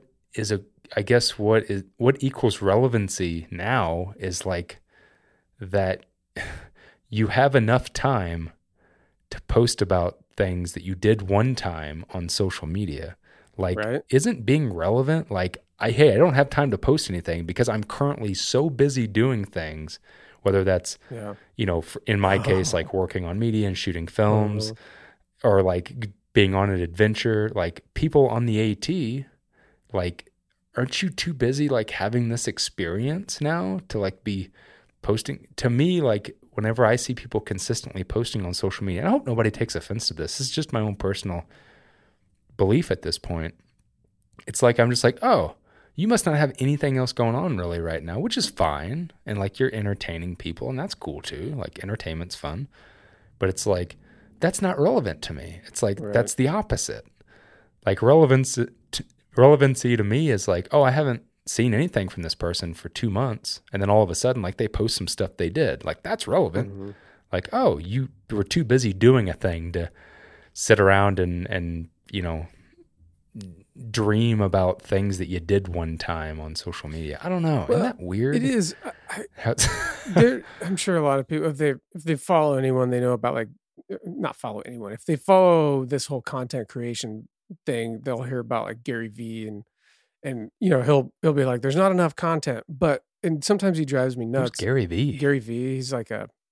equals relevancy now is like that you have enough time to post about things that you did one time on social media. Like, isn't being relevant like, I don't have time to post anything because I'm currently so busy doing things, whether that's, in my case, like working on media and shooting films or like being on an adventure. Like people on the AT, like, aren't you too busy like having this experience now to like be posting? To me, like whenever I see people consistently posting on social media, and I hope nobody takes offense to this. This is just my own personal belief at this point. It's like, I'm just like, oh, you must not have anything else going on really right now, which is fine. And like you're entertaining people, and that's cool too. Like entertainment's fun. But it's like, that's not relevant to me. It's like, that's the opposite. Like relevancy to me is like, oh, I haven't seen anything from this person for 2 months. And then all of a sudden, like they post some stuff they did. Like that's relevant. Mm-hmm. Like, oh, you were too busy doing a thing to sit around and, you know, dream about things that you did one time on social media. I don't know. Well, isn't that weird? It is. I'm sure a lot of people, if they follow anyone, they know about like, not follow anyone. If they follow this whole content creation thing, they'll hear about like Gary Vee and you know, he'll be like, there's not enough content, and sometimes he drives me nuts. Who's Gary Vee? Gary Vee. He's like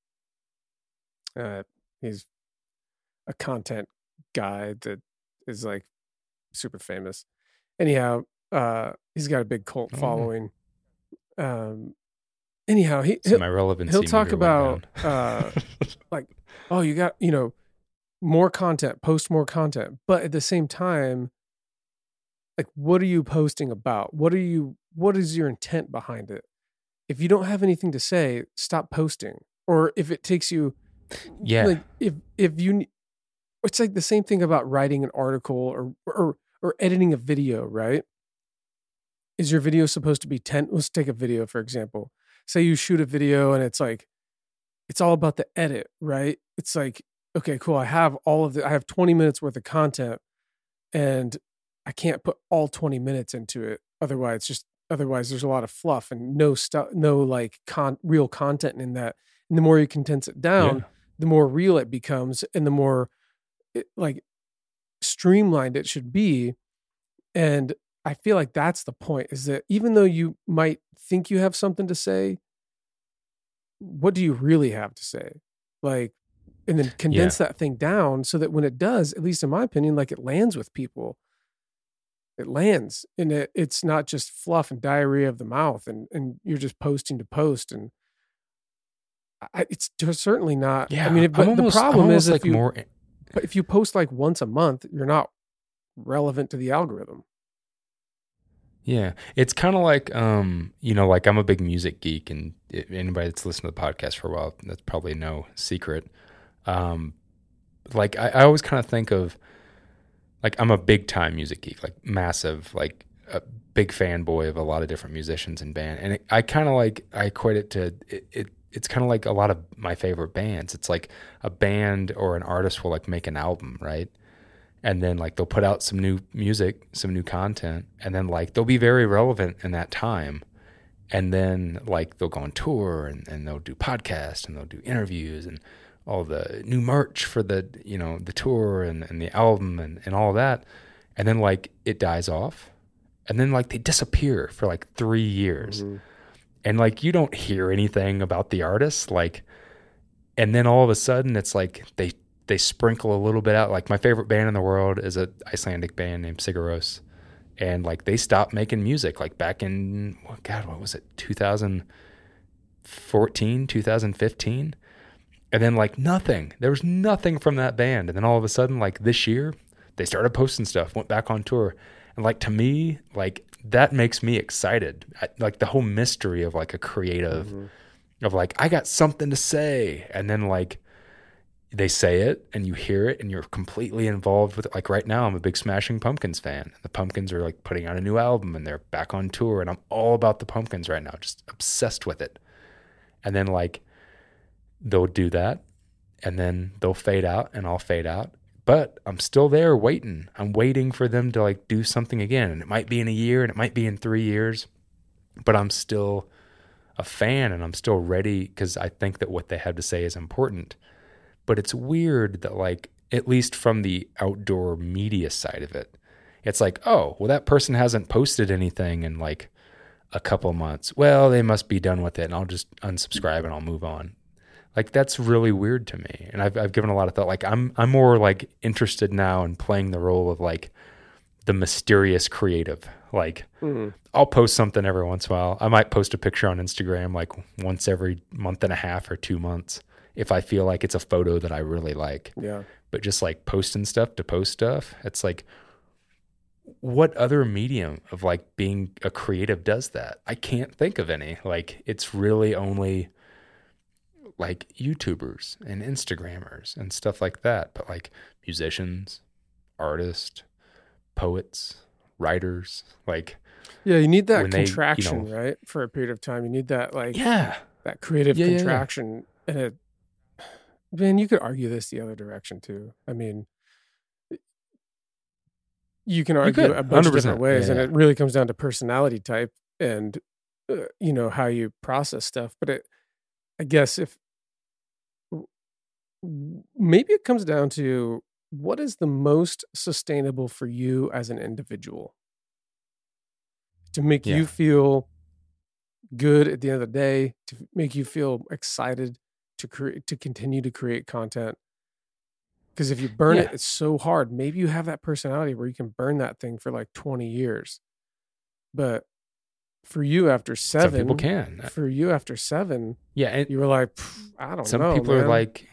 he's a content guy that is like super famous. Anyhow, he's got a big cult following. Anyhow, he'll talk about like, oh, you got, you know, more content, post more content, but at the same time, like, what are you posting about? What is your intent behind it? If you don't have anything to say, stop posting. Or if it takes you, like if you, it's like the same thing about writing an article or editing a video, right? Is your video supposed to be 10? Let's take a video, for example. Say you shoot a video and it's like, it's all about the edit, right? It's like, okay, cool. I have 20 minutes worth of content and I can't put all 20 minutes into it. Otherwise there's a lot of fluff and no like real content in that. And the more you condense it down, the more real it becomes and the more like streamlined it should be. And I feel like that's the point, is that even though you might think you have something to say, what do you really have to say? Like, and then condense that thing down so that when it does, at least in my opinion, like it lands with people. It lands and it's not just fluff and diarrhea of the mouth and you're just posting to post. And it's certainly not. Yeah, I mean, but the problem is like if you post like once a month, you're not relevant to the algorithm. Yeah. It's kind of like, you know, like I'm a big music geek, and anybody that's listened to the podcast for a while, that's probably no secret. Like I always kind of think of, like, I'm a big time music geek, like massive, like a big fanboy of a lot of different musicians and band. And I kind of like, I equate it to, it's kind of like a lot of my favorite bands. It's like a band or an artist will like make an album, right? And then like they'll put out some new music, some new content, and then like they'll be very relevant in that time. And then like they'll go on tour and they'll do podcasts and they'll do interviews and all the new merch for the, you know, the tour and the album and all that. And then like it dies off. And then like they disappear for like 3 years. Mm-hmm. And like you don't hear anything about the artist. Like, and then all of a sudden it's like they sprinkle a little bit out. Like my favorite band in the world is an Icelandic band named Sigur Rós. And like they stopped making music like back in, what was it? 2014, 2015. And then like nothing, there was nothing from that band. And then all of a sudden, like this year, they started posting stuff, went back on tour. And like, to me, like that makes me excited. Like the whole mystery of like a creative, of like, I got something to say. And then like they say it and you hear it and you're completely involved with it. Like right now, I'm a big Smashing Pumpkins fan. The Pumpkins are like putting out a new album and they're back on tour. And I'm all about the Pumpkins right now, just obsessed with it. And then like, they'll do that and then they'll fade out and I'll fade out, but I'm still there waiting. I'm waiting for them to like do something again. And it might be in a year and it might be in 3 years, but I'm still a fan and I'm still ready because I think that what they have to say is important. But it's weird that like, at least from the outdoor media side of it, it's like, oh, well, that person hasn't posted anything in like a couple months. Well, they must be done with it and I'll just unsubscribe and I'll move on. Like that's really weird to me. And I've given a lot of thought. Like I'm more like interested now in playing the role of like the mysterious creative. Like I'll post something every once in a while. I might post a picture on Instagram like once every month and a half or 2 months if I feel like it's a photo that I really like. Yeah. But just like posting stuff to post stuff, it's like, what other medium of like being a creative does that? I can't think of any. Like it's really only like YouTubers and Instagrammers and stuff like that. But like musicians, artists, poets, writers, like Yeah, you need that when they, contraction, right? For a period of time. You need that like yeah, that creative yeah. contraction. And it, man, you could argue this the other direction too. I mean, you can argue could, a bunch of 100%. different ways, and Yeah. it really comes down to personality type and how you process stuff. But I guess if maybe it comes down to what is the most sustainable for you as an individual to make Yeah. you feel good at the end of the day, to make you feel excited to create, to continue to create content. Because if you burn it, it's so hard. Maybe you have that personality where you can burn that thing for like 20 years. But for you after 7, Some people can. For you after 7, Yeah, and you were like, I don't know. some people are like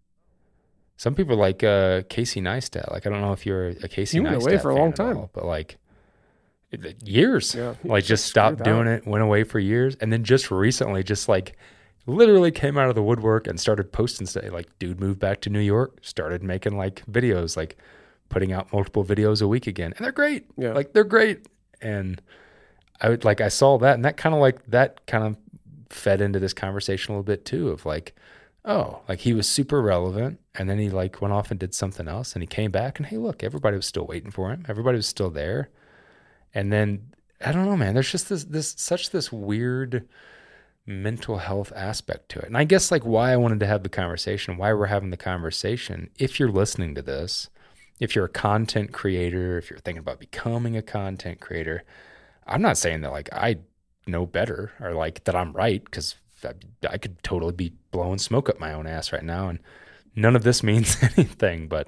Casey Neistat. Like I don't know if you're a Casey Neistat. You went away for a long fan at time. all, but like years. Yeah, like just stopped doing it, went away for years, and then just recently, just like literally came out of the woodwork and started posting stuff. Like dude moved back to New York, started making like videos, like putting out multiple videos a week again, and they're great. Yeah, like they're great. And I saw that, and that kind of fed into this conversation a little bit too, of like, oh, like he was super relevant, and then he like went off and did something else, and he came back, and hey, look, everybody was still waiting for him. Everybody was still there. And then I don't know, man, there's just this weird mental health aspect to it. And I guess like why I wanted to have the conversation, why we're having the conversation, if you're listening to this, if you're a content creator, if you're thinking about becoming a content creator, I'm not saying that like I know better or like that I'm right, because I could totally be blowing smoke up my own ass right now, and none of this means anything. But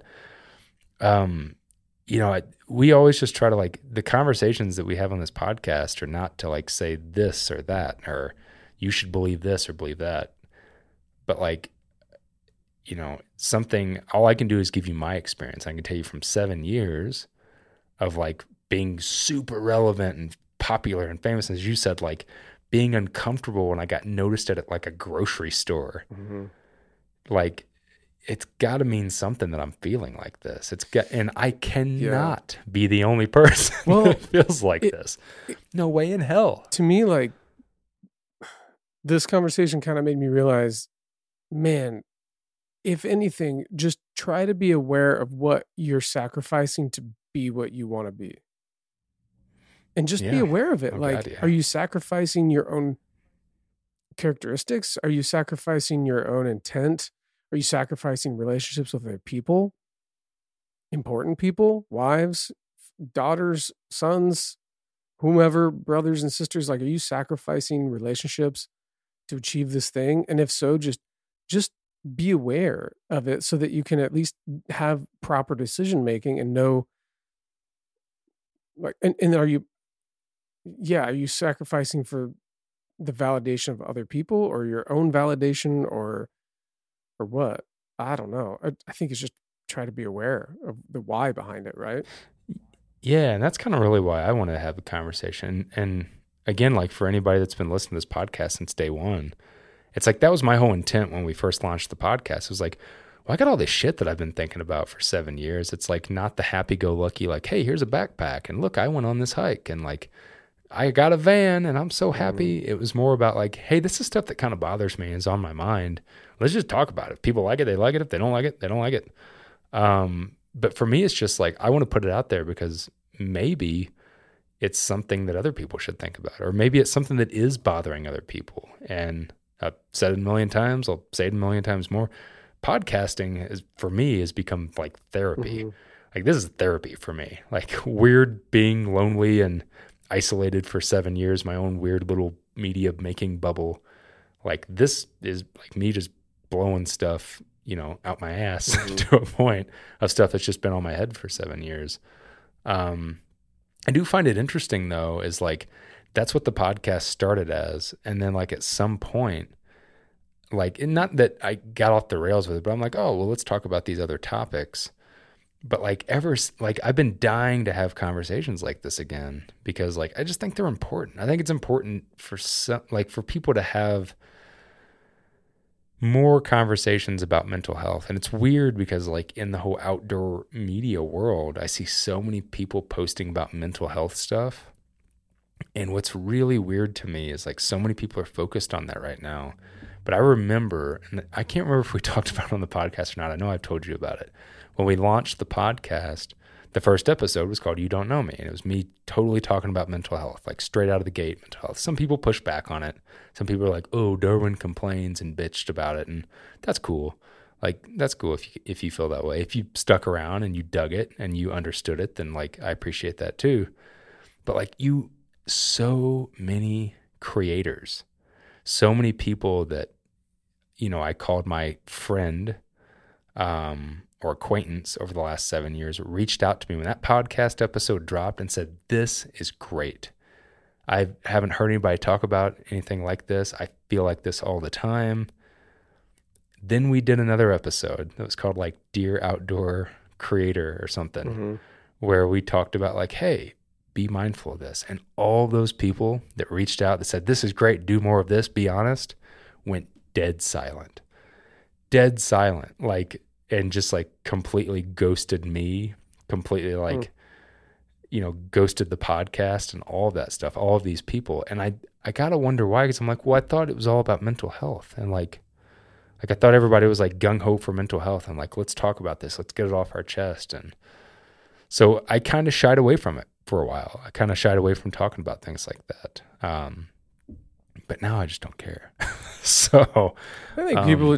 we always just try to like, the conversations that we have on this podcast are not to like say this or that, or you should believe this or believe that. But like, something, all I can do is give you my experience. I can tell you from 7 years of like being super relevant and popular and famous. As you said, like being uncomfortable when I got noticed at like a grocery store. Mm-hmm. Like, it's got to mean something that I'm feeling like this. And I cannot be the only person that feels like this. No way in hell. To me, like, this conversation kind of made me realize, man, if anything, just try to be aware of what you're sacrificing to be what you want to be. And just be aware of it. Are you sacrificing your own characteristics? Are you sacrificing your own intent? Are you sacrificing relationships with other people? Important people, wives, daughters, sons, whomever, brothers and sisters? Like, are you sacrificing relationships to achieve this thing? And if so, just be aware of it so that you can at least have proper decision making and know, like, and are you sacrificing for the validation of other people or your own validation or what? I don't know. I think it's just try to be aware of the why behind it, right? Yeah, and that's kind of really why I wanted to have a conversation. And again, like for anybody that's been listening to this podcast since day one, it's like that was my whole intent when we first launched the podcast. It was like, well, I got all this shit that I've been thinking about for 7 years. It's like not the happy-go-lucky, like, hey, here's a backpack, and look, I went on this hike, and like I got a van, and I'm so happy. Mm-hmm. It was more about like, hey, this is stuff that kind of bothers me and is on my mind. Let's just talk about it. If people like it, they like it. If they don't like it, they don't like it. But for me, it's just like, I want to put it out there because maybe it's something that other people should think about, or maybe it's something that is bothering other people. And I've said it a million times. I'll say it a million times more. Podcasting for me has become like therapy. Mm-hmm. Like this is therapy for me. Like weird being lonely and isolated for 7 years, my own weird little media making bubble. Like this is like me just blowing stuff, out my ass mm-hmm. to a point of stuff that's just been on my head for 7 years. I do find it interesting though, is like, that's what the podcast started as. And then like at some point, like, and not that I got off the rails with it, but I'm like, oh, well, let's talk about these other topics. But like like I've been dying to have conversations like this again because like I just think they're important. I think it's important for for people to have more conversations about mental health. And it's weird because like in the whole outdoor media world, I see so many people posting about mental health stuff. And what's really weird to me is like so many people are focused on that right now. But I remember, and I can't remember if we talked about it on the podcast or not. I know I've told you about it. When we launched the podcast, the first episode was called You Don't Know Me. And it was me totally talking about mental health, like straight out of the gate mental health. Some people push back on it. Some people are like, oh, Darwin complains and bitched about it. And that's cool. Like, that's cool if you feel that way. If you stuck around and you dug it and you understood it, then like, I appreciate that too. But like so many creators, so many people that, I called my friend, or acquaintance over the last 7 years reached out to me when that podcast episode dropped and said, this is great. I haven't heard anybody talk about anything like this. I feel like this all the time. Then we did another episode that was called like Dear Outdoor Creator or something, where we talked about like, hey, be mindful of this. And all those people that reached out that said, this is great, do more of this, be honest, went dead silent. Like, and just like completely ghosted me, completely like, ghosted the podcast and all of that stuff, all of these people. And I got to wonder why, because I'm like, well, I thought it was all about mental health. And like I thought everybody was like gung ho for mental health. And like, let's talk about this. Let's get it off our chest. And so I kind of shied away from it for a while. I kind of shied away from talking about things like that. But now I just don't care. So I think people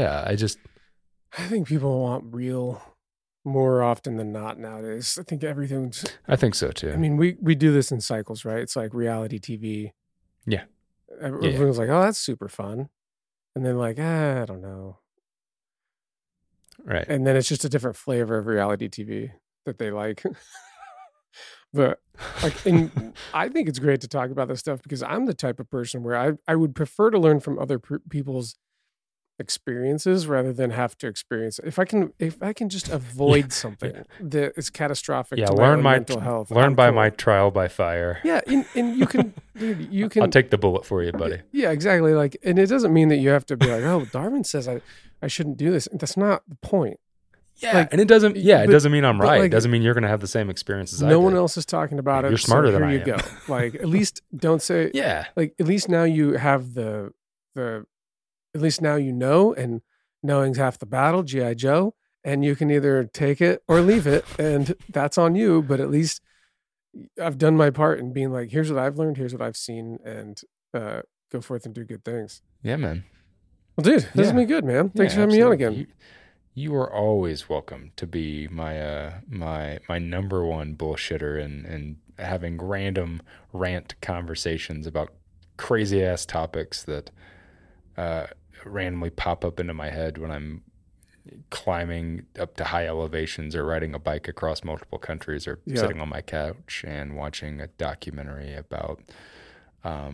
I think people want real more often than not nowadays. I think I think so too. I mean, we do this in cycles, right? It's like reality TV. Yeah. Everyone's like, oh, that's super fun. And then like, I don't know. Right. And then it's just a different flavor of reality TV that they like. But like, and I think it's great to talk about this stuff because I'm the type of person where I would prefer to learn from other people's experiences rather than have to experience it. If I can just avoid something that is catastrophic to my own mental health. Learn by my trial by fire. Yeah, and you can you can I'll take the bullet for you, buddy. Yeah, exactly. Like, and it doesn't mean that you have to be like, oh, Darwin says I shouldn't do this. That's not the point. Yeah, like, and it doesn't mean I'm right. Like, it doesn't mean you're going to have the same experiences I did. No one else is talking about it. You're smarter than I am. Here you go. Like, at least don't say like, at least now you have the at least now you know, and knowing's half the battle, G.I. Joe, and you can either take it or leave it, and that's on you, but at least I've done my part in being like, here's what I've learned, here's what I've seen, and go forth and do good things. Yeah, man. Well, dude, this has been good, man. Thanks for having me on again. You are always welcome to be my my number one bullshitter and having random rant conversations about crazy ass topics that randomly pop up into my head when I'm climbing up to high elevations or riding a bike across multiple countries or sitting on my couch and watching a documentary about the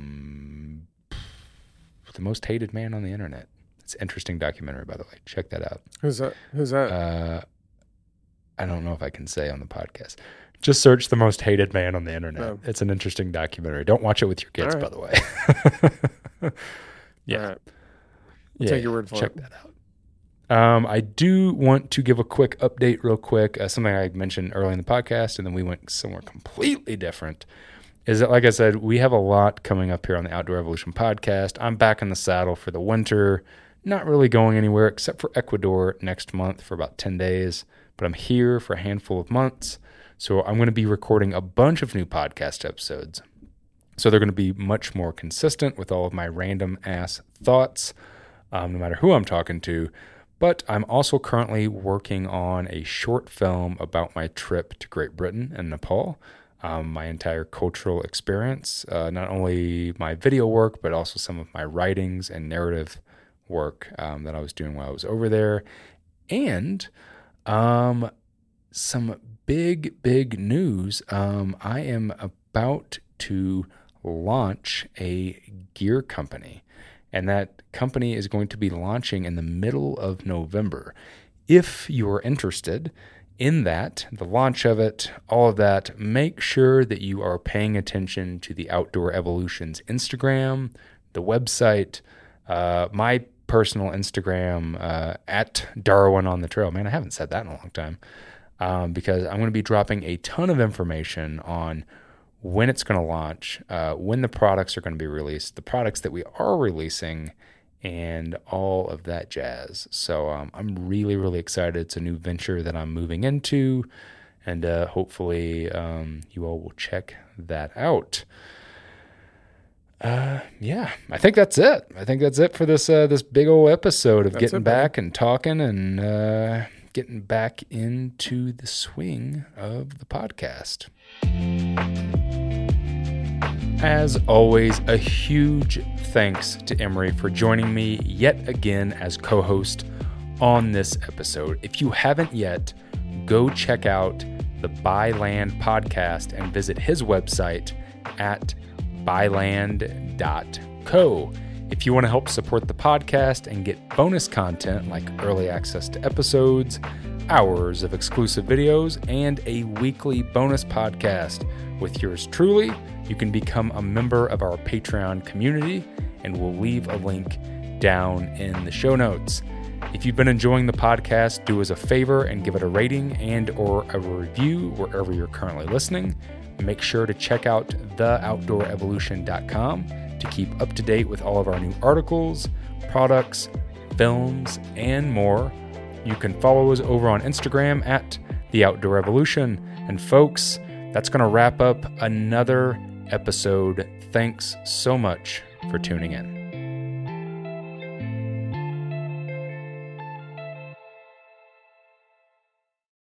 most hated man on the internet. It's an interesting documentary, by the way. Check that out. Who's that? I don't know if I can say on the podcast. Just search the most hated man on the internet. Oh. It's an interesting documentary. Don't watch it with your kids, by the way. Yeah. All right. Take your word for check it. Check that out. I do want to give a quick update real quick. Something I mentioned early in the podcast, and then we went somewhere completely different. Is that, like I said, we have a lot coming up here on the Outdoor Evolution podcast. I'm back in the saddle for the winter. Not really going anywhere except for Ecuador next month for about 10 days. But I'm here for a handful of months. So I'm going to be recording a bunch of new podcast episodes. So they're going to be much more consistent with all of my random ass thoughts, no matter who I'm talking to. But I'm also currently working on a short film about my trip to Great Britain and Nepal. My entire cultural experience, not only my video work, but also some of my writings and narrative work that I was doing while I was over there. And some big news. I am about to launch a gear company, and that company is going to be launching in the middle of November. If you're interested in that, the launch of it, all of that, make sure that you are paying attention to the Outdoor Evolution's Instagram, the website, my personal Instagram, at Darwin on the Trail. Man, I haven't said that in a long time, because I'm going to be dropping a ton of information on when it's going to launch, when the products are going to be released, the products that we are releasing, and all of that jazz. So I'm really, really excited. It's a new venture that I'm moving into, and hopefully you all will check that out. Yeah, I think that's it. I think that's it for this this big old episode of getting back and talking and getting back into the swing of the podcast. As always, a huge thanks to Emery for joining me yet again as co-host on this episode. If you haven't yet, go check out the Byland podcast and visit his website at byland.co. If you want to help support the podcast and get bonus content like early access to episodes, hours of exclusive videos, and a weekly bonus podcast with yours truly, you can become a member of our Patreon community, and we'll leave a link down in the show notes. If you've been enjoying the podcast, do us a favor and give it a rating and or a review wherever you're currently listening. Make sure to check out theoutdoorevolution.com to keep up to date with all of our new articles, products, films, and more. You can follow us over on Instagram at The Outdoor Evolution. And folks, that's going to wrap up another episode. Thanks so much for tuning in.